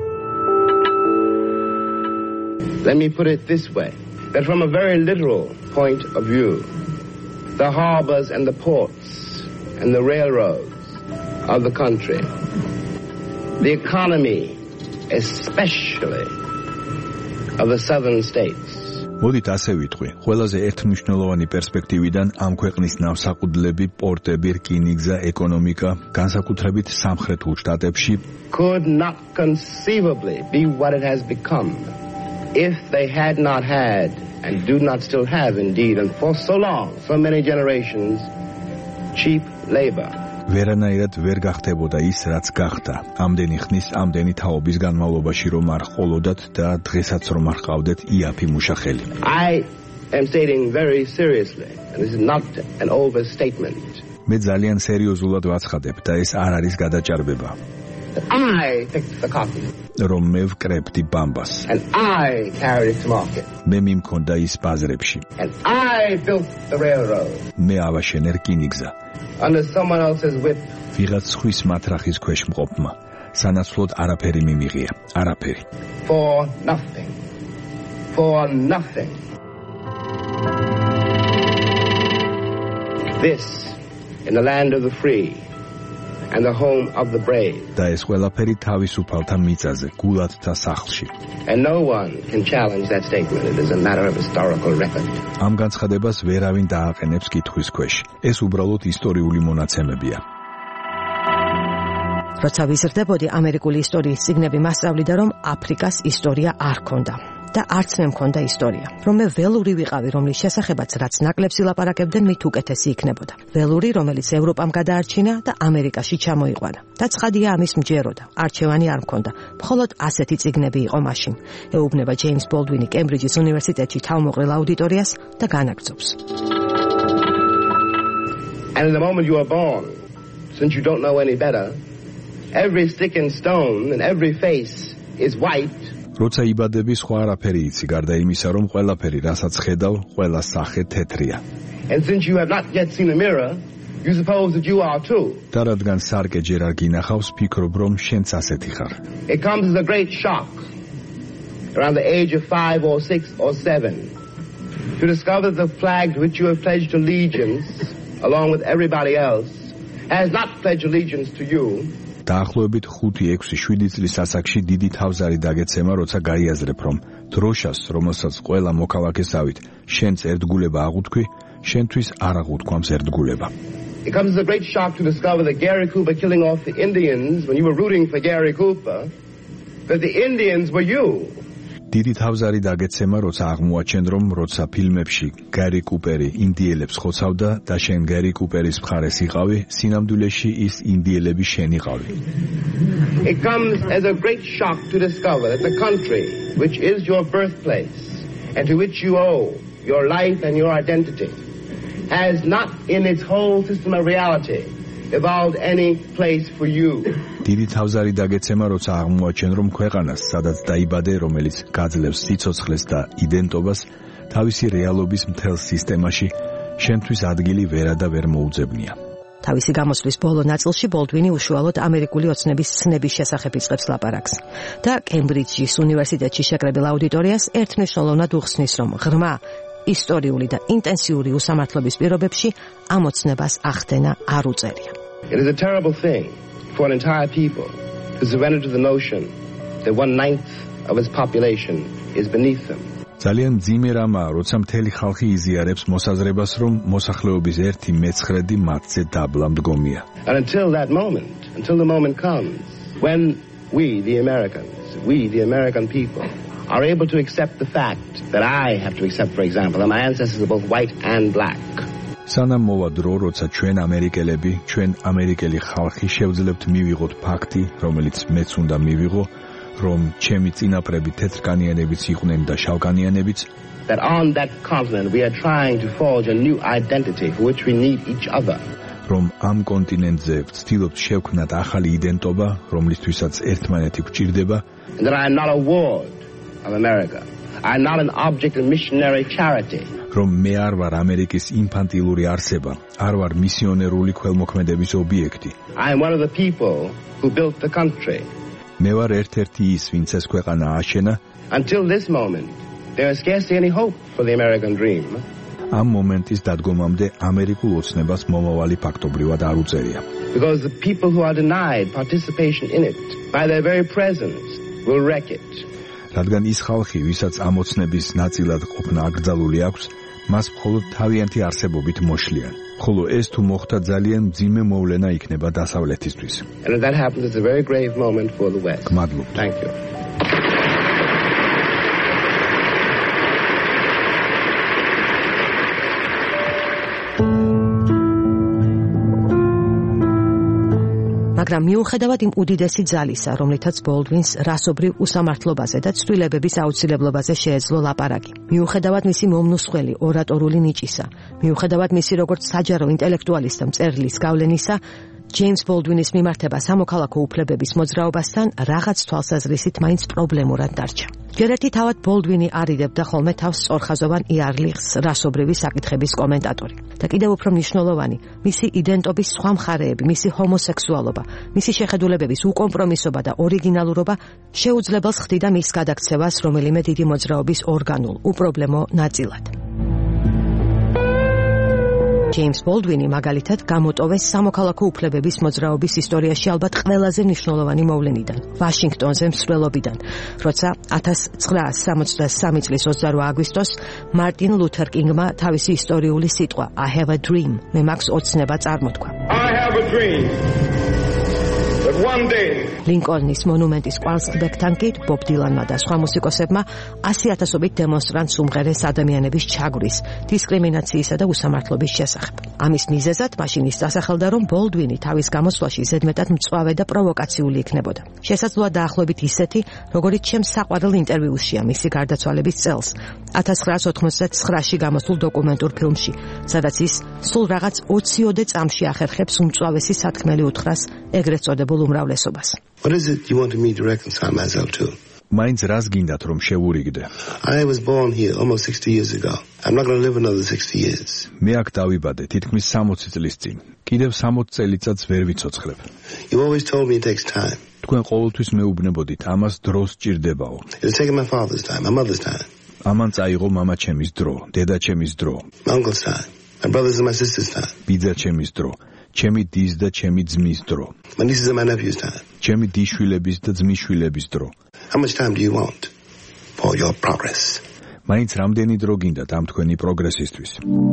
Let me put it this way, that from a very literal point of view, the harbors and the ports and the railroads of the country, the economy, especially of the southern states. მოდით ასე ვიტყვი, ყველაზე ერთმნიშვნელოვანი პერსპექტივიდან ამ ქვეყნის ნავსაყუდლები, პორტები, რკინიგზა, ეკონომიკა, განსაკუთრებით სამხრეთულ შტატებში could not conceivably be what it has become if they had not had and do not still have indeed and for so long, so many generations, cheap labor. ვერანაირად ვერ გახდებოდა ის, რაც გახდა. ამდენი ხნის, ამდენი თაობის განმავლობაში რომ არ ყოლოდათ და დღესაც რომ არ ყავდეთ იაფი მუშახელი. I am stating very seriously, and this is not an overstatement. მე ძალიან სერიოზულად ვაცხადებ და ეს არ არის გადაჭარბება. I picked the cotton. რომ მე ვკრებდი ბამბას. And I carried it to market. მე მიმქონდა ის ბაზრებში. And I built the railroad. მე ავაშენე რკინიგზა. Under someone else's whip. ვიღაც ხვის მათრახის ქვეშ მყოფმა. სანაცვლოდ არაფერი მიმიღია. არაფერი. For nothing. For nothing. This in the land of the free. And the home of the brave. და ეს ყველაფერი თავისუფალთა მიწაზე, გულადთა სახლში. And no one can challenge that statement. It is a matter of historical record. ამ განცხადებას ვერავინ დააყენებს კითხვის ქვეშ. ეს უბრალოდ ისტორიული მონაცემებია. როცა ვიზრდებოდი ამერიკული ისტორიის წიგნები მასწავლიდა, რომ აფრიკას ისტორია არ ჰქონდა. და არც მე მქონდა ისტორია. რომ მე ველური ვიყავი, რომლის შესახებაც რაც ნაკლებს ილაპარაკებდნენ, მით უკეთესი იქნებოდა. ველური, რომელიც ევროპამ გადაარჩინა და ამერიკაში ჩამოიყვანა. და ცხადია ამის მჯეროდა. არჩევანი არ მქონდა. მხოლოდ ასეთი წიგნები იყო მაშინ. ეუბნება ჯეიმს ბოლდვინი კემბრიჯის უნივერსიტეტში თავმოყრილ აუდიტორიას და განაგრძობს. And at the moment you are born, since you don't know any better, every stick and stone and every face is white. როცა იბადები, სხვა არაფერი იცი, გარდა იმისა, რომ ყველაფერი, რასაც ხედავ, ყველა სახე თეთრია. And since you have not yet seen a mirror, you suppose that you are too. და რადგან სარკე ჯერ არ გინახავს, ფიქრობ, რომ შენც ასეთი ხარ. It comes as a great shock around the age of 5 or 6 or 7, to discover the flag to which you have pledged allegiance, along with everybody else, has not pledged allegiance to you. დაახლოებით 5-6-7 წლის ასაკში დიდი თავზარი დაგეცემა, როცა გაიაზრებ, რომ დროშას, რომელსაც ყველა მოქალაქესავით შენც ერთგულება აღუთქვი, შენთვის არ აღუთქვამს ერთგულება. It comes as a great shock to discover that Gary Cooper killing off the Indians when you were rooting for Gary Cooper, that the Indians were you. დიდი თავზარი დაგეცემა, როცა აღმოაჩენ, რომ როცა ფილმებში გარი კუპერი ინდიელებს ხოცავდა და შენ გარი კუპერის მხარეს იყავი, სინამდვილეში ის ინდიელები შენ იყავი. It comes as a great shock to discover that the country which is your birthplace and to which you owe your life and your identity has not in its whole system of reality evolved any place for you. დიდი თავზარი დაგეცემა, როცა აღმოაჩენ, რომ ქვეყანას, სადაც დაიბადე, რომელიც გაძლევს სიცოცხლეს და იდენტობას, თავისი რეალობის მთელ სისტემაში შენთვის ადგილი ვერა და ვერ მოუძებნია. თავისი გამოსვლის ბოლო ნაწილში ბოლდვინი უშუალოდ ამერიკული ოცნების ცნების შესახებ იწყებს ლაპარაკს და კემბრიჯის უნივერსიტეტში შეკრებილ აუდიტორიას ერთმნიშვნელოვნად უხსნის, რომ ღრმა ისტორიული და ინტენსიური უსამართლობის პირობებში ამ ოცნებას ახდენა არ უწევია. It is a terrible thing for an entire people to surrender to the notion that 1/9 of its population is beneath them. ძალიან მძიმე რამაა, როცა მთელი ხალხი იზიარებს მოსაზრებას, რომ მოსახლეობის 1/9 მათზე დაბლა მდგომია. And until the moment comes when we, the American people, are able to accept the fact that I have to accept, for example, that my ancestors are both white and black. სანამ მოვა დრო, როცა ჩვენ ამერიკელები, ჩვენ ამერიკელი ხალხი შევძლებთ მივიღოთ ფაქტი, რომელიც მეც უნდა მივიღო, რომ ჩემი წინაპრები თეთრკანიანებიც იყვნენ და შავკანიანებიც, that on that continent we are trying to forge a new identity for which we need each other. რომ ამ კონტინენტზე ვცდილობთ შევქმნათ ახალი იდენტობა, რომლისთვისაც ერთმანეთი გვჭირდება, and that I am not a ward of America. I am not an object of missionary charity. რომ მე არ ვარ ამერიკის ინფანტილური არსება, არ ვარ მისიონერული ქველმოქმედების ობიექტი. I am one of the people who built the country. მე ვარ ერთ-ერთი ის, ვინც ეს ქვეყანა აშენა. Until this moment, there is scarcely any hope for the American dream. ამ მომენტის დადგომამდე ამერიკულ ოცნებას მომავალი ფაქტობრივად არ უწევია. Because the people who are denied participation in it by their very presence will wreck it. რადგან ის ხალხი, ვისაც ამ ოცნების ნაწილად ყოფნა აკრძალული აქვს, მას მხოლოდ თავიანთი არსებობით მოშლიან. ხოლო ეს თუ მოხდა, ძალიან მძიმე მოვლენა იქნება დასავლეთისთვის. And if that happens, it's a very grave moment for the West. გმადლობთ. Thank you. მაგრამ მიუხედავად იმ უდიდესი ძალისა, რომლითაც ბოლდვინს რასობრივ უსამართლობაზე და ცვლილებების აუცილებლობაზე შეეძლო ლაპარაკი, მიუხედავად მისი მომნუსხველი ორატორული ნიჭისა, მიუხედავად მისი როგორც საჯარო ინტელექტუალის და მწერლის გავლენისა, ჯეიმს ბოლდვინის მიმართება სამოქალაქო უფლებების მოძრაობასთან რაღაც თვალსაზრისით მაინც პრობლემურად დარჩა. გერერთი თავად ბოლდვინი არიდებდა ხოლმე თავს სწორხაზოვან იარლიხს, რასობრივი საკითხების კომენტატორი. და კიდევ უფრო მნიშვნელოვანი, მისი იდენტობის სხვა მხარეები, მისი ჰომოსექსუალობა, მისი შეხედულებების უკომპრომისობა და ორიგინალურობა შეუძლებელს ხდიდა მის გადაქცევას რომელიმე დიდი მოძრაობის ორგანულ, უპრობლემო ნაწილად. ჯეიმს ბოლდვინი მაგალითად გამოტოვეს სამოქალაქო უფლებების მოძრაობის ისტორიაში ალბათ ყველაზე მნიშვნელოვანი მოვლენიდან, ვაშინგტონზე მსვლელობიდან, როცა 1963 წლის 28 აგვისტოს მარტინ ლუთერ კინგმა თავისი ისტორიული სიტყვა I have a dream, მე მაქვს ოცნება წარმოთქვა. I have a dream that one day ლინკოლნის მონუმენტის კვალსკბეკთან კი ბობ დილანმა და სხვა მუსიკოსებმა 100,000-ობით დემონსტრანტს უმღერეს ადამიანების ჩაგვრის, დისკრიმინაციისა და უსამართლობის შესახებ. ამის მიზეზად მაშინ ის დასახელდა, რომ ბოლდვინი თავის გამოსვლაში ზედმეტად მწვავე და პროვოკაციული იქნებოდა. შესაძლოა დაახლოებით ისეთი, როგორიც ჩემს საყვარელ ინტერვიუშია მისი გარდაცვალების წელს, 1989-ში გამოსულ დოკუმენტურ ფილმში, სადაც ის სულ რაღაც 20-ოდე წამში ახერხებს უმწვავესი სათქმელი უთხრას ეგრეთ წოდებულ უმრავლესობას. What is it you wanted me to reconcile myself to? მაინც რას გინდათ რომ შევურიგდე? I was born here almost 60 years ago. I'm not going to live another 60 years. მე აქ დავიბადე თითქმის 60 წლის წინ. კიდევ 60 წელიწადს ვერ ვიცოცხლებ. You always told me it takes time. თქვენ ყოველთვის მეუბნებოდით, ამას დრო სჭირდებაო. It's taken my father's time, my mother's time. ამან წაიღო მამაჩემის დრო, დედაჩემის დრო. My uncle's time, my brother's and my sister's time. ბიძაჩემის დრო, ჩემი დის და ჩემი ძმის დრო. My niece's and my nephew's time. ჩემი დიშვილების და ძმისშვილების დრო. How much time do you want for your progress? მაინც რამდენი დრო გინდათ ამ თქვენი პროგრესისთვის?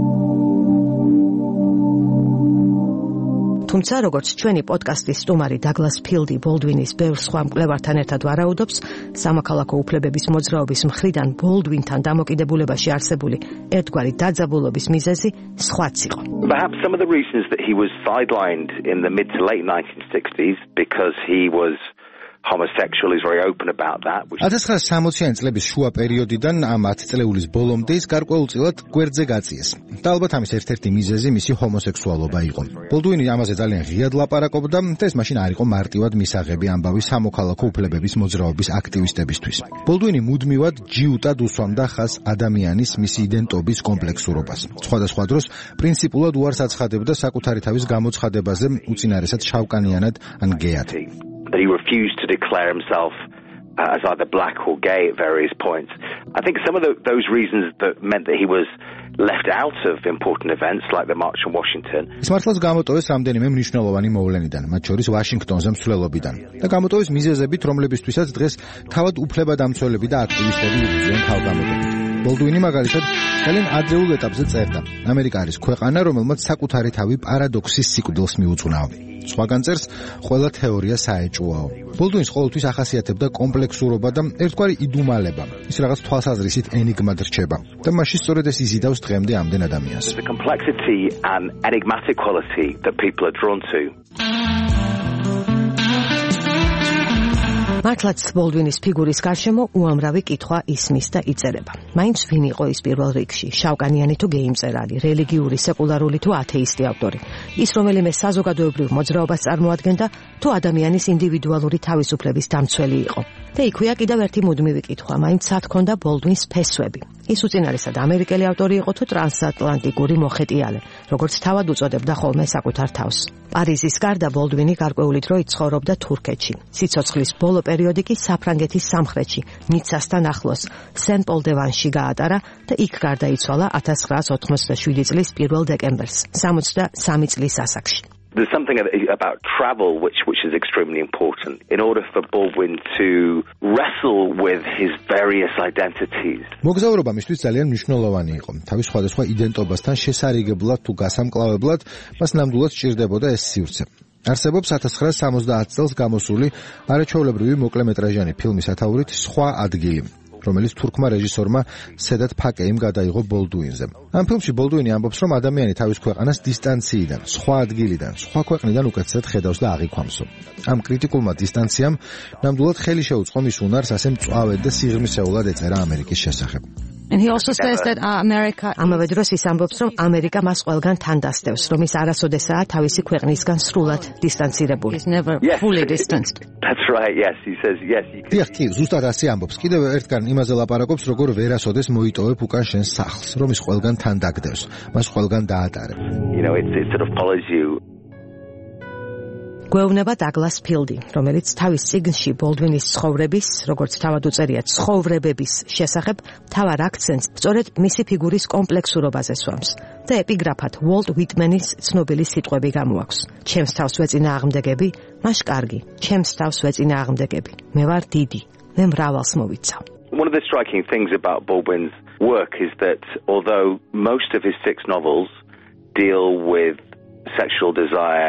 თუმცა როგორც ჩვენი პოდკასტის სტუმარი დაგლას ფილდი ბოლდვინის ბევრ სხვა მკვლევართან ერთად ვარაუდობს, სამოქალაქო უფლებების მოძრაობის მხრიდან ბოლდვინთან დამოკიდებულებაში არსებული ერთგვარი დაძაბულობის მიზეზი სხვაც იყო. Perhaps some of the reasons that he was sidelined in the mid to late 1960s because he was homosexual, is very open about that. 1960-იანი წლების შუა პერიოდიდან ამ 10 წლეულის ბოლომდე ის გარკვეულწილად გვერდზე გაწიეს. და ალბათ ამის ერთ-ერთი მიზეზი მისი ჰომოსექსუალობა იყო. ბოლდუინი ამაზე ძალიან ღიად ლაპარაკობდა და ეს მაშინ არ იყო მარტივად მისაღები ამბავი სამოქალაქო უფლებების მოძრაობის აქტივისტებისთვის. ბოლდუინი მუდმივად ჯიუტად უსვამდა ხაზს ადამიანის მისი იდენტობის კომპლექსურობას. სხვადასხვა დროს პრინციპულად უარს აცხადებდა საკუთარი თავის გამოცხადებაზე, უწინარესად შავკანიანად ან გეად. That he refused to declare himself as either black or gay at various points. I think some of those reasons that meant that he was left out of important events like the March on Washington. ის მართლაც გამოტოვეს რამდენიმე მნიშვნელოვანი მოვლენიდან, მათ შორის ვაშინგტონზე მსვლელობიდან. და გამოტოვეს მიზეზებით, რომლებისთვისაც დღეს თავად უფლებადამცველები და აქტივისტები იბრძვიან თავგამოდებით. ბოლდუინი მაგალითად ძალიან ადრეულ ეტაპზე წერდა: ამერიკა არის ქვეყანა, რომელმაც საკუთარი თავი პარადოქსის სიკვდილს მიუძღვნაო. სხვაგან წერს, ყველა თეორია საეჭვოაო. ბოლდუინს ყოველთვის ახასიათებდა კომპლექსურობა და ერთგვარი იდუმალება. ის რაღაც თვალსაზრისით ენიგმად რჩება და მაშინ სწორედ ეს იზიდავს დღემდე ამდენ ადამიანს. The complexity and enigmatic quality that people are drawn to. მართლაც ბოლდვინის ფიგურის გარშემო უამრავი კითხვა ისმის და იწერება. მაინც ვინ იყო ის პირველ რიგში, შავკანიანი თუ გეი მწერალი, რელიგიური, სეკულარული თუ ათეისტი ავტორი, ის რომელიმე საზოგადოებრივ მოძრაობას წარმოადგენდა თუ ადამიანის ინდივიდუალური თავისუფლების დამცველი იყო. და იქვეა კიდევ ერთი მუდმივი კითხვა, მაინც რა თქონდა ბოლდვინის ფესვები. ის უწინარესად ამერიკელი ავტორი იყო თუ ტრანსატლანტიკური მოხეტიალე, როგორც თავად უწოდებდა ხოლმე საკუთარ თავს. პარიზის გარდა ბოლდვინი გარკვეული დრო იცხოვრობდა თურქეთში. სიცოცხლის ბოლო პერიოდი კი საფრანგეთის სამხრეთში, ნიცასთან ახლოს, სენ-პოლ-დე-ვანში გაატარა და იქ გარდაიცვალა 1987 წლის 1 დეკემბერს, 63 წლის ასაკში. There's something about travel which is extremely important in order for Baldwin to wrestle with his various identities. მოგზაურობა მისთვის ძალიან მნიშვნელოვანი იყო. თავის სხვადასხვა იდენტობასთან შესარიგებლად თუ გასამკლავებლად მას ნამდვილად სჭირდებოდა ეს სივრცე. არსებობს 1970 წელს გამოსული არაჩვეულებრივი მოკლემეტრაჟიანი ფილმის სათაურით სხვა ადგილი, რომელიც თურქმა რეჟისორმა სედათ ფაკეიმ გადაიღო ბოლდუინზე. ამ ფილმში ბოლდუინი ამბობს, რომ ადამიანი თავის ქვეყანას დისტანციიდან, სხვა ადგილიდან, სხვა ქვეყნიდან უკეთესად ხედავს და აღიქვამსო. ამ კრიტიკულმა დისტანციამ ნამდვილად ხელი შეუწყო მის უნარს ასე მწვავედ და სიღრმისეულად ეწერა ამერიკის შესახებ. And he also says that America ამავე დროს ის ამბობს, რომ ამერიკა მას ყველგან თან დასდევს, რომ ის არასოდესაა თავისი ქვეყნისგან სრულად დისტანცირებული. He's never fully distanced. That's right, yes, he says yes. დიახ, კი, ზუსტად ასე ამბობს. კიდევ ერთგან იმაზე ლაპარაკობს, როგორ ვერასოდეს მოიტოვებ უკან შენს სახლს, რომ ის ყველგან თან დაგდევს, მას ყველგან დაატარებ. You know, it sort of follows you. გვეუბნება დაგლას ფილდი, რომელიც თავის წიგნში ბოლდვინის ცხოვრების, როგორც თავად უწერია, ცხოვრებების შესახებ თავარ აქცენტს სწორედ მისი ფიგურის კომპლექსურობაზე სვამს და ეპიგრაფად უოლტ ვიტმენის ცნობილი სიტყვები გამოაქვს. ჩემს თავს ვეწინა აღმდეგები, მაშ კარგი, ჩემს თავს ვეწინა აღმდეგები. მე ვარ დიდი, მე მრავალს მოვიცავ. One of the striking things about Baldwin's work is that although most of his 6 novels deal with sexual desire,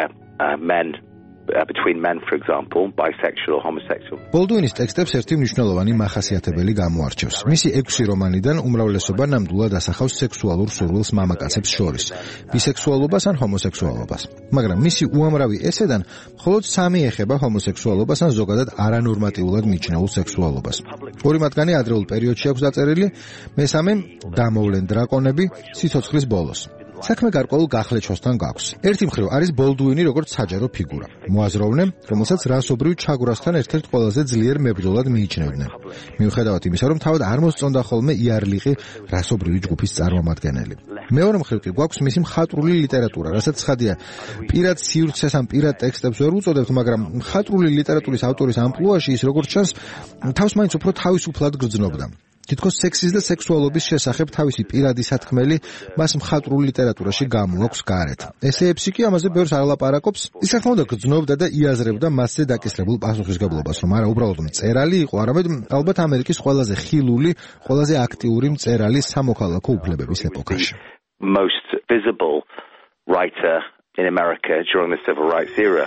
between men, for example, bisexual or homosexual. ბოლდუინის ტექსტებს ერთი მნიშვნელოვანი მახასიათებელი გამოარჩევს. მისი 6 რომანიდან უმრავლესობა ნამდვილად ასახავს სექსუალურ სურვილს მამაკაცებს შორის, ბისექსუალობას ან ჰომოსექსუალობას. მაგრამ მისი უამრავი ესედან მხოლოდ 3 ეხება ჰომოსექსუალობას ან ზოგადად არანორმატიულად მიჩნეულ სექსუალობას. 2 მათგანი ადრეულ პერიოდში აქვს დაწერილი, მესამე დამოვლენ დრაკონები სიცოცხლის ბოლოს. საქმე გარკვეულ გახლეჩოსთან გაქვს. ერთი მხრივ არის ბოლდუინი როგორც საჯარო ფიგურა. მოაზროვნე, რომელსაც რასობრივ ჩაგვრასთან ერთ-ერთ ყველაზე ძლიერ მებრძოლად მიიჩნევდნენ. მიუხედავად იმისა, რომ თავად არ მოსწონდა ხოლმე იარლიყი რასობრივი ჯგუფის წარმომადგენელი. მეორე მხრივ კი გვაქვს მისი მხატვრული ლიტერატურა, რასაც ცხადია, პირად სივრცეს ან პირად ტექსტებს ვერ უწოდებთ, მაგრამ მხატვრული ლიტერატურის ავტორის ამპლუაში ის როგორც ჩანს, თავს მაინც უფრო თავისუფლად გრძნობდა. თითქოს სექსის და სექსუალობის შესახებ თავისი პირადი სათქმელი მას მხატვრულ ლიტერატურაში გამოაქვს გარეთ. ესეებში კი ამაზე ბევრს არ ლაპარაკობს. ის რა თქმა უნდა გრძნობდა და იაზრებდა მასზე დაკისრებულ პასუხისგებლობას, რომ არა უბრალოდ მწერალი იყო, არამედ ალბათ ამერიკის ყველაზე ხილული, ყველაზე აქტიური მწერალი სამოქალაქო უფლებების ეპოქაში. Most visible writer in America during the civil rights era.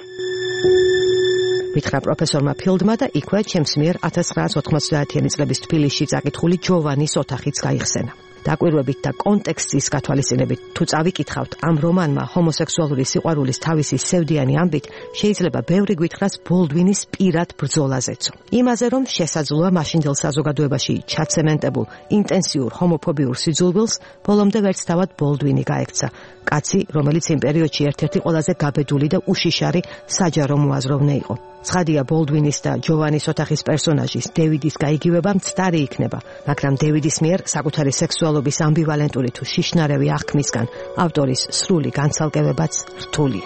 მითხრა პროფესორმა ფილდმა და იქვე ჩემს მიერ 1990-იანი წლების თბილისში წაკითხული ჯოვანის ოთახიც გაიხსენა. დაკვირვებით და კონტექსტის გათვალისწინებით თუ წავიკითხავთ ამ რომანმა ჰომოსექსუალური სიყვარულის თავისი სევდიანი ამბით შეიძლება ბევრი გვითხრას ბოლდვინის პირად ბრძოლაზეცო. იმაზე რომ შესაძლოა მაშინდელ საზოგადოებაში ჩაცემენტებულ ინტენსიურ ჰომოფობიურ სიძულვილს ბოლომდე ვერც თავად ბოლდვინი გაექცა. კაცი, რომელიც იმ პერიოდში ერთ-ერთი ყველაზე გაბედული და უშიშარი საჯარო მოაზროვნე იყო. ცხადია ბოლდვინის და ჯოვანის ოთახის პერსონაჟის დევიდის გაიგივება მცდარი იქნება, მაგრამ დევიდის მიერ საკუთარი სექსუალობის ამბივალენტური თუ შიშნარევი აღქმისგან ავტორის სრული განცალკევებაც რთულია.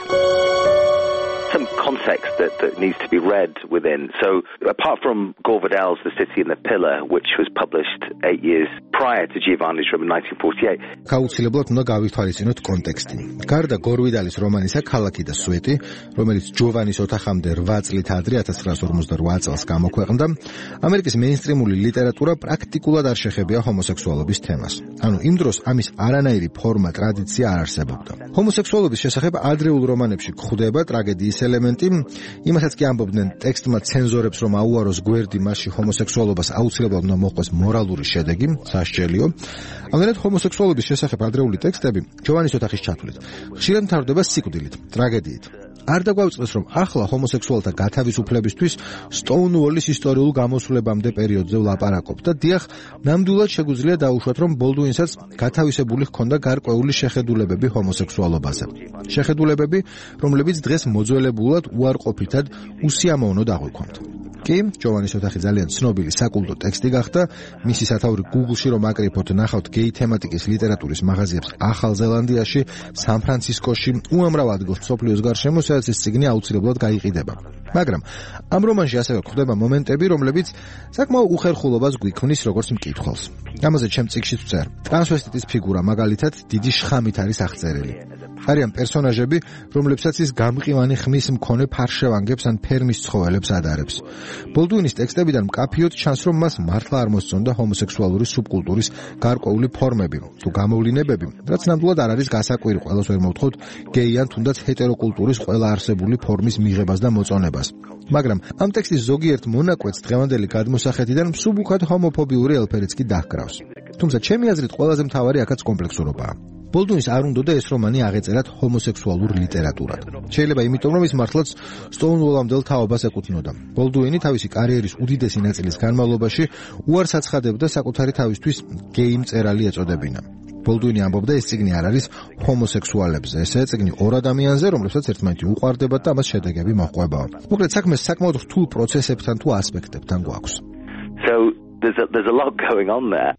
Some context that needs to be read within. So apart from Gore Vidal's The City and the Pillar, which was published 8 years prior to Giovanni's Room in 1948. გაუცილებლად უნდა გავითვალისწინოთ კონტექსტი. გარდა გორ ვიდალის რომანისა ქალაქი და სვეტი, რომელიც ჯოვანის ოთახამდე 8 წლით ადრე 1958 წელს გამოქვეყნდა, ამერიკის მეინსტრიმული ლიტერატურა პრაქტიკულად არ შეხებია ჰომოსექსუალობის თემას. ანუ იმ დროს ამის არანაირი ფორმა, ტრადიცია არ არსებობდა. ჰომოსექსუალობის შესახებ ადრეულ რომანებში გვხვდება ტრაგედიის ელემენტი, იმასაც კი ამბობდნენ ტექსტმა ცენზორებს, რომ აუაროს გვერდი, მასში ჰომოსექსუალობას აუცილებლად უნდა მოჰყვეს მორალური შედეგი, სასჯელიო. ამდენად ჰომოსექსუალობის შესახებ ადრეული ტექსტები ჯოვანის ოთახის ჩათვლით ხშირად მთავრდება სიკვდილით, ტრაგედიით. არ დაგვაუწყდეს, რომ ახლა ჰომოსექსუალთა გათავისუფლებისთვის სტოუნუოლის ისტორიულ გამოსვლებამდე პერიოდზე ვლაპარაკობ და დიახ, ნამდვილად შეგვიძლია დაუშვათ, რომ ბოლდუინსაც გათავისებული ჰქონდა გარკვეული შეხედულებები ჰომოსექსუალობაზე. შეხედულებები, რომლებიც დღეს მოძველებულად უარყოფითად უსიამოვნოდ აღვიქვამთ. კი, ჯოვანის ოთახი ძალიან ცნობილი საკულტო ტექსტი გახდა. მისი სათაური Google-ში რომ აკრიფოთ, ნახავთ გეი თემატიკის ლიტერატურის მაღაზიებს ახალ ზელანდიაში, სან-ფრანცისკოში, უამრავ ადგილს მსოფლიოს გარშემო, სადაც ეს წიგნი აუცილებლად გაიყიდება. მაგრამ ამ რომანში ასევე გვხვდება მომენტები, რომლებიც საკმაო უხერხულობას გვიქმნის როგორც მკითხველს. ამაზე ჩემ წიგნში ვწერ. ტრანსვესტიტის ფიგურა მაგალითად დიდი შხამით არის აღწერილი. არიან პერსონაჟები, რომლებსაც ის გამყივანი ხმის მქონე ფარშევანგებს ან ფერმის ცხოველებს ადარებს. ბოლდუინის ტექსტებიდან მკაფიოდ ჩანს, რომ მას მართლა არ მოსწონდა ჰომოსექსუალური სუბკულტურის გარკვეული ფორმები თუ გამოვლინებები, რაც ნამდვილად არ არის გასაკვირი, ყველას ვერ მოვთხოვთ გეი ან თუნდაც ჰეტეროკულტურის ყველა არსებული ფორმის მიღებას და მოწონებას. მაგრამ ამ ტექსტის ზოგიერთ მონაკვეთს დღევანდელი გადმოსახედიდან მსუბუქად ჰომოფობიური ელფერიც კი დაჰკრავს. თუმცა ჩემი აზრით ყველაზე მთავარი აქაც კომპლექსურობაა. ბოლდუინს არ უნდოდა ეს რომანი აღეწერათ ჰომოსექსუალურ ლიტერატურად. შეიძლება იმიტომ, რომ ის მართლაც სტოუნუოლამდელ თაობას ეკუთვნოდა. ბოლდუინი თავისი კარიერის უდიდესი ნაწილის განმავლობაში უარს აცხადებდა საკუთარი თავისთვის გეი მწერალი ეწოდებინა. ბოლდუინი ამბობდა, ეს წიგნი არ არის ჰომოსექსუალებზე, ესეა წიგნი ორ ადამიანზე, რომლებსაც ერთმანეთი უყვარდებათ და ამას შედეგები მოჰყვებაო. მოკლედ საქმე საკმაოდ რთულ პროცესებთან თუ ასპექტებთან გვაქვს. So there's a lot going on there.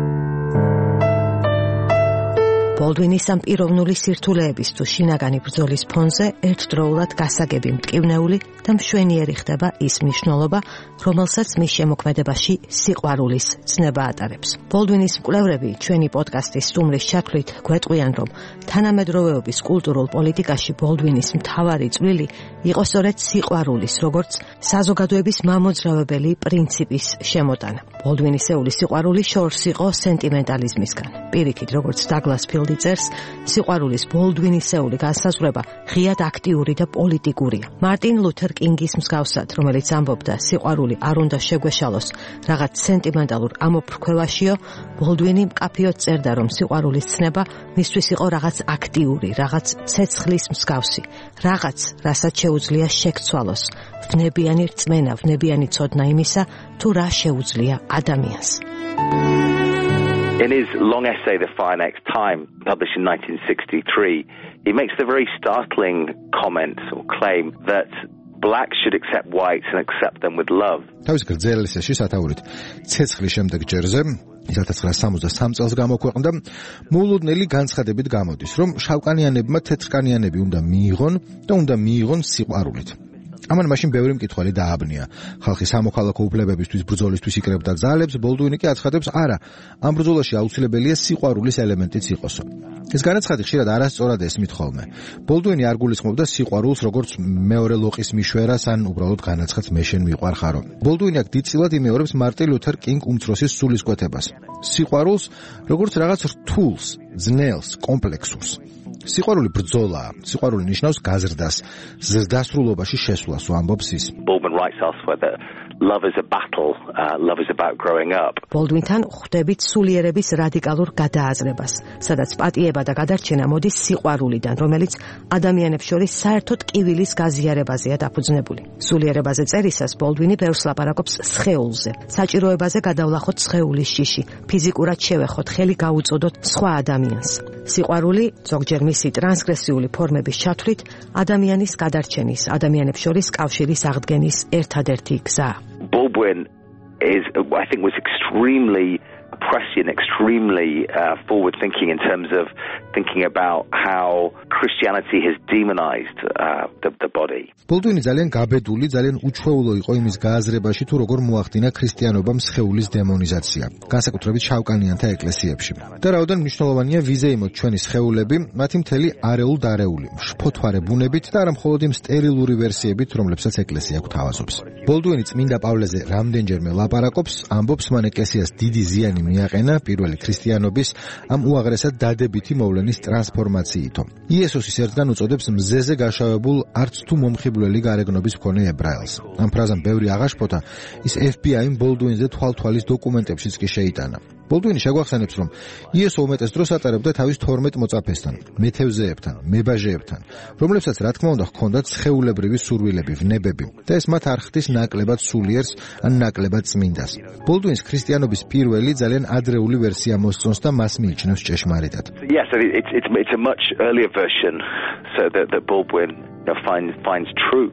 ბოლდუინის ამ პიროვნული სირთულეების თუ შინაგანი ბრძოლის ფონზე ერთდროულად გასაგები მტკივნეული და მშვენიერი ხდება ის მნიშვნელობა, რომელსაც მის შემოქმედებაში სიყვარულის ცნება ატარებს. ბოლდუინის მკვლევრები ჩვენი პოდკასტის სტუმრის ჩათვლით გვეტყვიან, რომ თანამედროვეობის კულტურულ პოლიტიკაში ბოლდუინის მთავარი წვლილი იყო სწორედ სიყვარულის, როგორც საზოგადოების მამოძრავებელი პრინციპის შემოტანა. ბოლდუინისეული სიყვარული შორს იყო სენტიმენტალიზმისგან. პირიქით, როგორც დაგლას ფილდი წერს, სიყვარულის ბოლდუინისეული განსაზღვრება ღიად აქტიური და პოლიტიკურია. მარტინ ლუთერ კინგის მსგავსად, რომელიც ამბობდა, სიყვარული არ უნდა შეგვეშალოს რაღაც სენტიმენტალურ ამოფრქვევაშიო, ბოლდუინი მკაფიოდ წერდა, რომ სიყვარულის ცნება მისთვის იყო რაღაც აქტიური, რაღაც ცეცხლის მსგავსი, რაღაც, რასაც შეუძლია შექცვალოს, ვნებიანი რწმენა, ვნებიანი ცოდნა იმისა, თუ რა შეუძლია ადამიანს. In his long essay, The Fire Next Time, published in 1963, he makes the very startling comment or claim that blacks should accept whites and accept them with love. თავის გრძელ ესეში სათაურით ცეცხლის შემდეგ ჯერზე 1963 წელს გამოქვეყნდა მოულოდნელი განცხადებით გამოდის, რომ შავკანიანებმა თეთრკანიანები უნდა მიიღონ და უნდა მიიღონ სიყვარულით. ამან მაშინ ბევრი მკითხველი დააბნია. ხალხი სამოქალაქო უფლებებისთვის ბრძოლისთვის იკრებდა ძალებს, ბოლდუინი კი აცხადებს, არა, ამ ბრძოლაში აუცილებელია სიყვარულის ელემენტიც იყოსო. ეს განაცხადი ხშირად არასწორად ესმით ხოლმე. ბოლდუინი არ გულისხმობდა სიყვარულს როგორც მეორე ლოყის მიშვერას ან უბრალოდ განაცხადს მე შენ მიყვარხარო. ბოლდუინი აქ დიდწილად იმეორებს მარტინ ლუთერ კინგ უმცროსის სულისკვეთებას. სიყვარულს როგორც რაღაც რთულს, ძნელს, კომპლექსურს. სიყვარული ბრძოლაა. სიყვარული ნიშნავს გაზრდას, ზრდასრულობაში შესვლას, ამბობს ის. Baldwin writes elsewhere that love is a battle, love is about growing up. ბოლდუინთან ხვდებით სულიერების რადიკალურ გადააზრებას, სადაც პატიება და გადარჩენა მოდის სიყვარულიდან, რომელიც ადამიანებს შორის საერთოდ კივილის გაზიარებაზეა დაფუძნებული. სულიერებაზე წერისას ბოლდუინი ბევრს ლაპარაკობს სხეულზე. საჭიროებაზე გადავლახოთ სხეულის შიში, ფიზიკურად შევეხოთ, ხელი გაუწოდოთ სხვა ადამიანს. სიყვარული ზოგჯერ მისი ტრანსგრესიული ფორმების ჩათვლით ადამიანის გადარჩენის, ადამიანებს შორის კავშირის აღდგენის ერთადერთი გზაა. Baldwin I think was extremely prescient, extremely forward-thinking in terms of thinking about how Christianity has demonized the body. ბოლდუინი ძალიან გაბედული, ძალიან უჩვეულო იყო იმის გააზრებაში, თუ როგორ მოახდინა ქრისტიანობამ სხეულის დემონიზაცია, განსაკუთრებით შავკანიანთა ეკლესიებში. და რაოდენ მნიშვნელოვანია ვიზეიმოთ ჩვენი სხეულები, მათი მთელი არეულ-დარეული, შფოთვარე ბუნებით და არა მხოლოდ იმ სტერილური ვერსიებით, რომლებსაც ეკლესია გვთავაზობს. ბოლდუინი წმინდა პავლეზე რამდენჯერმე ლაპარაკობს, ამბობს, მან ეკლესიას დიდი ზიანი მიაყენა პირველი ქრისტიანობის ამ უაღრესად დადებითი მოვლენის ტრანსფორმაციითო. იესოსის ერთგან უწოდებს მზეზე გაშავებულ არც თუ მომხიბვლელი გარეგნობის მქონე ებრაელს. ამ ფრაზამ ბევრი აღაშფოთა, ის FBI-მ ბოლდუინზე თვალთვალის დოკუმენტებშიც კი შეიტანა. ბოლდუინი შეგვახსენებს, რომ იესო უმეტეს დროს ატარებდა თავის 12 მოწაფესთან, მეთევზეებთან, მებაჟეებთან, რომლებსაც რა თქმა უნდა ჰქონდათ სხეულებრივი სურვილები, ვნებები და ეს მათ არ ხდის ნაკლებად სულიერს ან ნაკლებად წმინდას. ბოლდუინის ქრისტიანობის პირველი ძალიან ადრეული ვერსია მოსწონს და მას მიიჩნევს ჭეშმარიტად. Yes, it's a much earlier version so that Baldwin finds truth.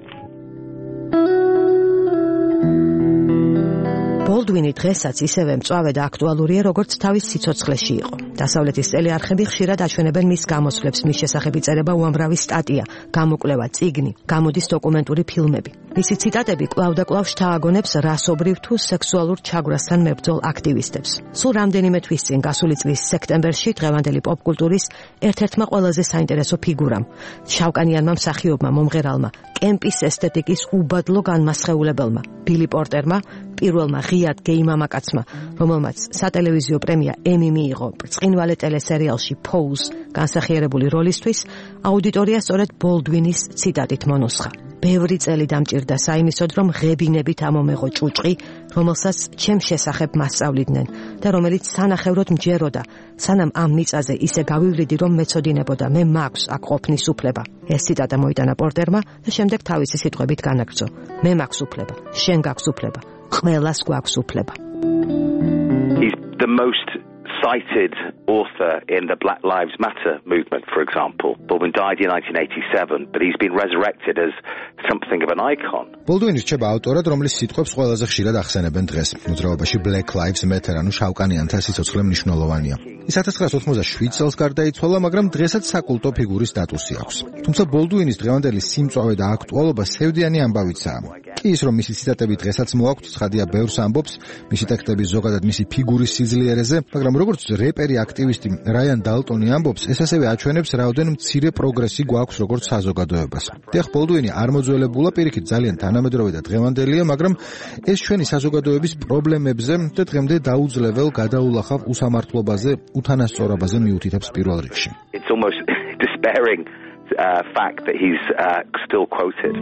ბოლდუინი დღესაც ისევე მწვავე და აქტუალურია, როგორც თავის სიცოცხლეში იყო. დასავლეთის ტელეარხები ხშირად აჩვენებენ მის გამოსვლებს, მის შესახებ იწერება უამრავი სტატია, გამოკვლევა, წიგნი, გამოდის დოკუმენტური ფილმები. მისი ციტატები კვლავ და კვლავ შთააგონებს რასობრივ თუ სექსუალურ ჩაგვრასთან მებრძოლ აქტივისტებს. სულ რამდენიმე თვის წინ, გასული წლის სექტემბერში, დღევანდელი პოპკულტურის ერთ-ერთმა ყველაზე საინტერესო ფიგურამ, შავკანიანმა მსახიობმა, მომღერალმა, კემპის ესთეტიკის უბადლო განმასხეულებელმა, ბილი პორტერმა, პირველმა ღიად გეი მამაკაცმა, რომელმაც სატელევიზიო პრემია ემი მიიღო ბრწყინვალე ტელესერიალში Pose განსახიერებული როლისთვის, აუდიტორია სწორედ ბოლდუინის ციტატით მონუსხა. ბევრი წელი დამჭირდა საიმისოდ, რომ ღებინებით ამომეღო ჭუჭყი, რომელსაც ჩემ შესახებ მასწავლიდნენ და რომელიც სანახევროდ მჯეროდა, სანამ ამ მიწაზე ისე გავივლიდი, რომ მეცოდინებოდა, მე მაქვს აქ ყოფნის უფლება. ეს ციტატა მოიტანა პორტერმა და შემდეგ თავისი სიტყვებით განაგრძო. მე მაქვს უფლება, შენ გაქვს უფლება, ყველას გვაქვს უფლება. He's the most cited author in the Black Lives Matter movement, for example. Baldwin died in 1987, but he's been resurrected as something of an icon. ბოლდუინი რჩება ავტორად, რომლის სიტყვებს ყველაზე ხშირად ახსენებენ დღეს. მოძრაობაში Black Lives Matter, ანუ შავკანიანთა სიცოცხლე მნიშვნელოვანია. ის 1987 წელს გარდაიცვალა, მაგრამ დღესაც საკულტო ფიგურის სტატუსი აქვს. თუმცა ბოლდუინის დღევანდელი სიმწვავე და აქტუალობა სევდიანი ამბავიცაა. კი ის, რომ მისი ციტატები დღესაც მოაქვთ, ცხადია ბევრს ამბობს, მისი ტექსტები ზოგადად მისი ფიგურის სიძლიერეზე, მაგრამ როგორც რეპერი აქტივისტი რაიან დალტონი ამბობს, ეს ასევე აჩვენებს რაოდენ მცირე პროგრესი გვაქვს როგორც საზოგადოებას. დიახ, ბოლდუინი არ მოძველებულა, პირიქით ძალიან თანამედროვე და დღევანდელია, მაგრამ ეს ჩვენი საზოგადოების პრობლემებზე და დღემდე დაუძლებელ გადაულახავ უსამართლობაზე, უთანასწორობაზე მიუთითებს პირველ რიგში. It's almost despairing fact that he's still quoted.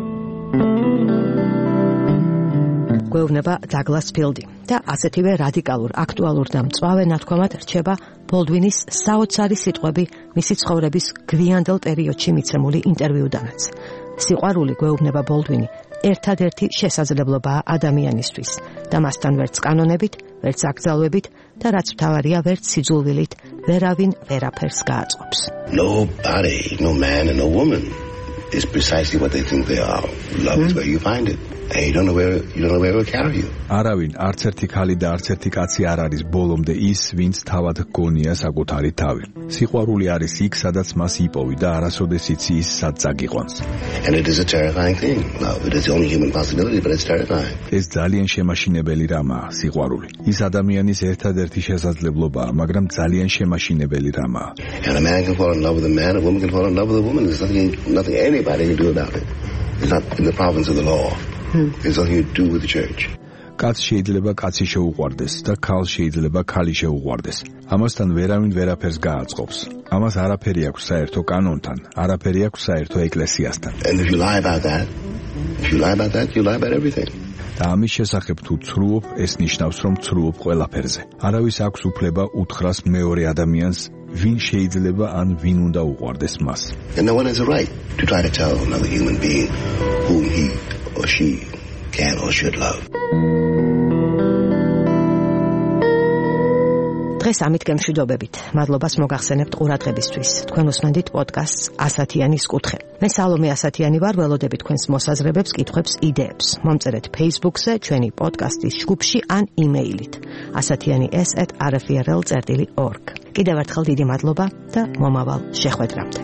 გვეუბნება დაგლას ფილდი და ასეთივე რადიკალურ, აქტუალურ და მწვავე ნათქვამად რჩება ბოლდუინის საოცარი სიტყვები მისი ცხოვრების გვიანდელ პერიოდში მიცემული ინტერვიუდანაც. სიყვარული, გვეუბნება ბოლდუინი, ერთადერთი შესაძლებლობაა ადამიანისთვის და მასთან ვერც კანონებით, ვერც აკრძალვებით და რაც მთავარია, ვერც სიძულვილით ვერავინ ვერაფერს გააწყობს. Nobody, no man and no woman is precisely what they think they are. Love is where you find it. And you don't know where it will carry you. არავინ, არც ერთი ქალი და არც ერთი კაცი არ არის ბოლომდე ის, ვინც თავად გონია საკუთარი თავი. სიყვარული არის იქ, სადაც მას იპოვი და არასოდეს იცი ის სად წაგიყვანს. And it is a terrifying thing. Love, it is the only human possibility, but it's terrifying. ეს ძალიან შემაშინებელი რამაა, სიყვარული. ის ადამიანის ერთადერთი შესაძლებლობაა, მაგრამ ძალიან შემაშინებელი რამაა. And a man can fall in love with a man, a woman can fall in love with a woman. There's nothing anybody can do about it. It's not in the province of the law. It's nothing to do with the church. კაც შეიძლება კაცი შეუყვარდეს და ქალ შეიძლება ქალი შეუყვარდეს. ამასთან ვერავინ ვერაფერს გააწყობს. ამას არაფერი აქვს საერთო კანონთან, არაფერი აქვს საერთო ეკლესიასთან. And if you lie about that, you lie about everything. და ამის შესახებ თუ ცრუობ, ეს ნიშნავს, რომ ცრუობ ყველაფერზე. არავის აქვს უფლება უთხრას მეორე ადამიანს, ვინ შეიძლება ან ვინ უნდა უყვარდეს მას. And no one has a right to try to tell another human being whom he or she can or should love. დღეს ამით გემშვიდობებით. მადლობას მოგახსენებთ ყურადღებისთვის. თქვენ უსმენთ პოდკასტს ასათიანის კუთხე. მე სალომე ასათიანი ვარ, ველოდები თქვენს მოსაზრებებს, კითხვებს, იდეებს. მომწერეთ Facebook-ზე, ჩვენი პოდკასტის ჯგუფში ან იმეილით. asatiani@rfrl.org. კიდევ ერთხელ დიდი მადლობა და მომავალ შეხვედრამდე.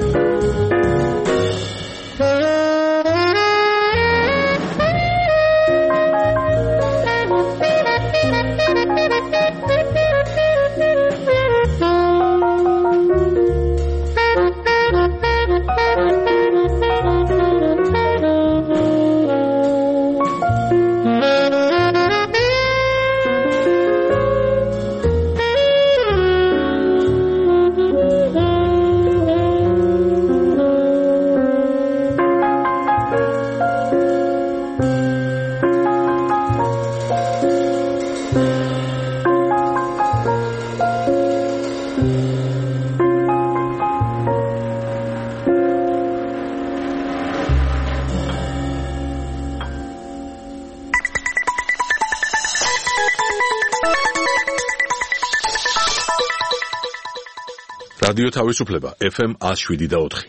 რადიო თავისუფლება FM 107.4.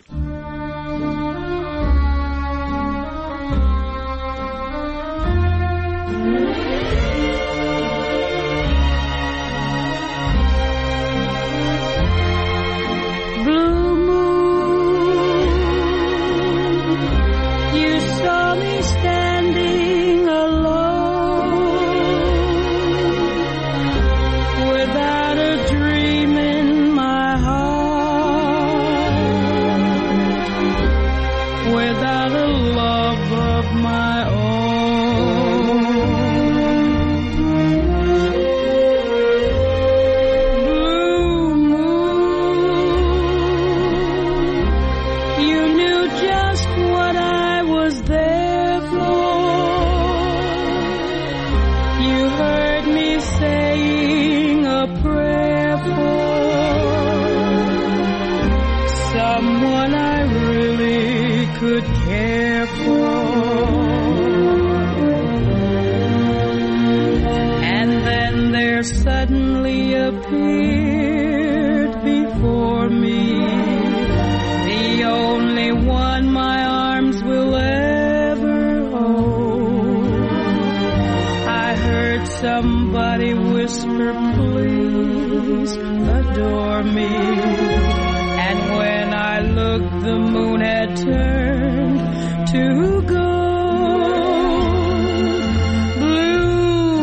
Somebody whisper, please adore me. And when I looked, the moon had turned to gold. Blue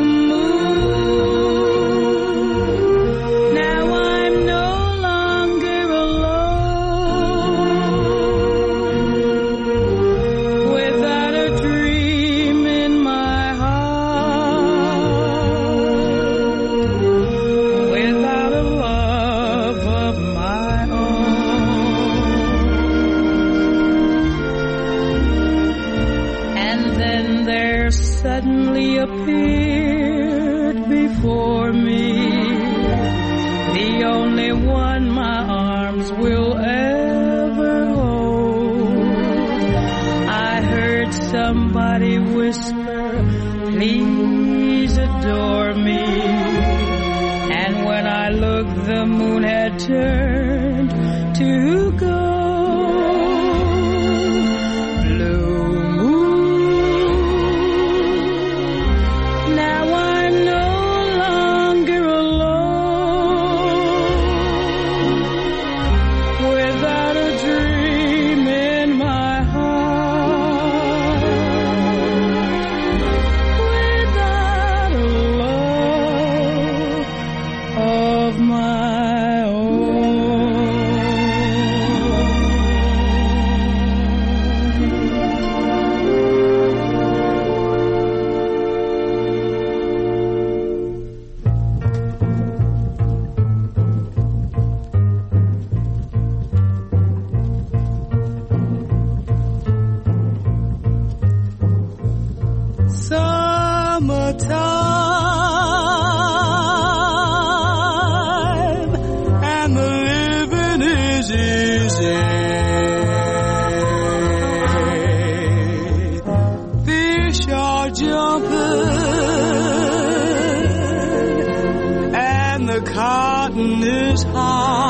moon, now I'm no longer alone. Without a dream in my heart, without a love of my own. And then there suddenly appeared before me the only one my arms will ever hold. I heard somebody whisper, please adore me. And when I looked, the moon had turned to gold. Blue moon, now I'm no longer alone. Without a dream in my heart, without a love of my own. Summertime, and the living is easy. Fish are jumping, and the cotton is high.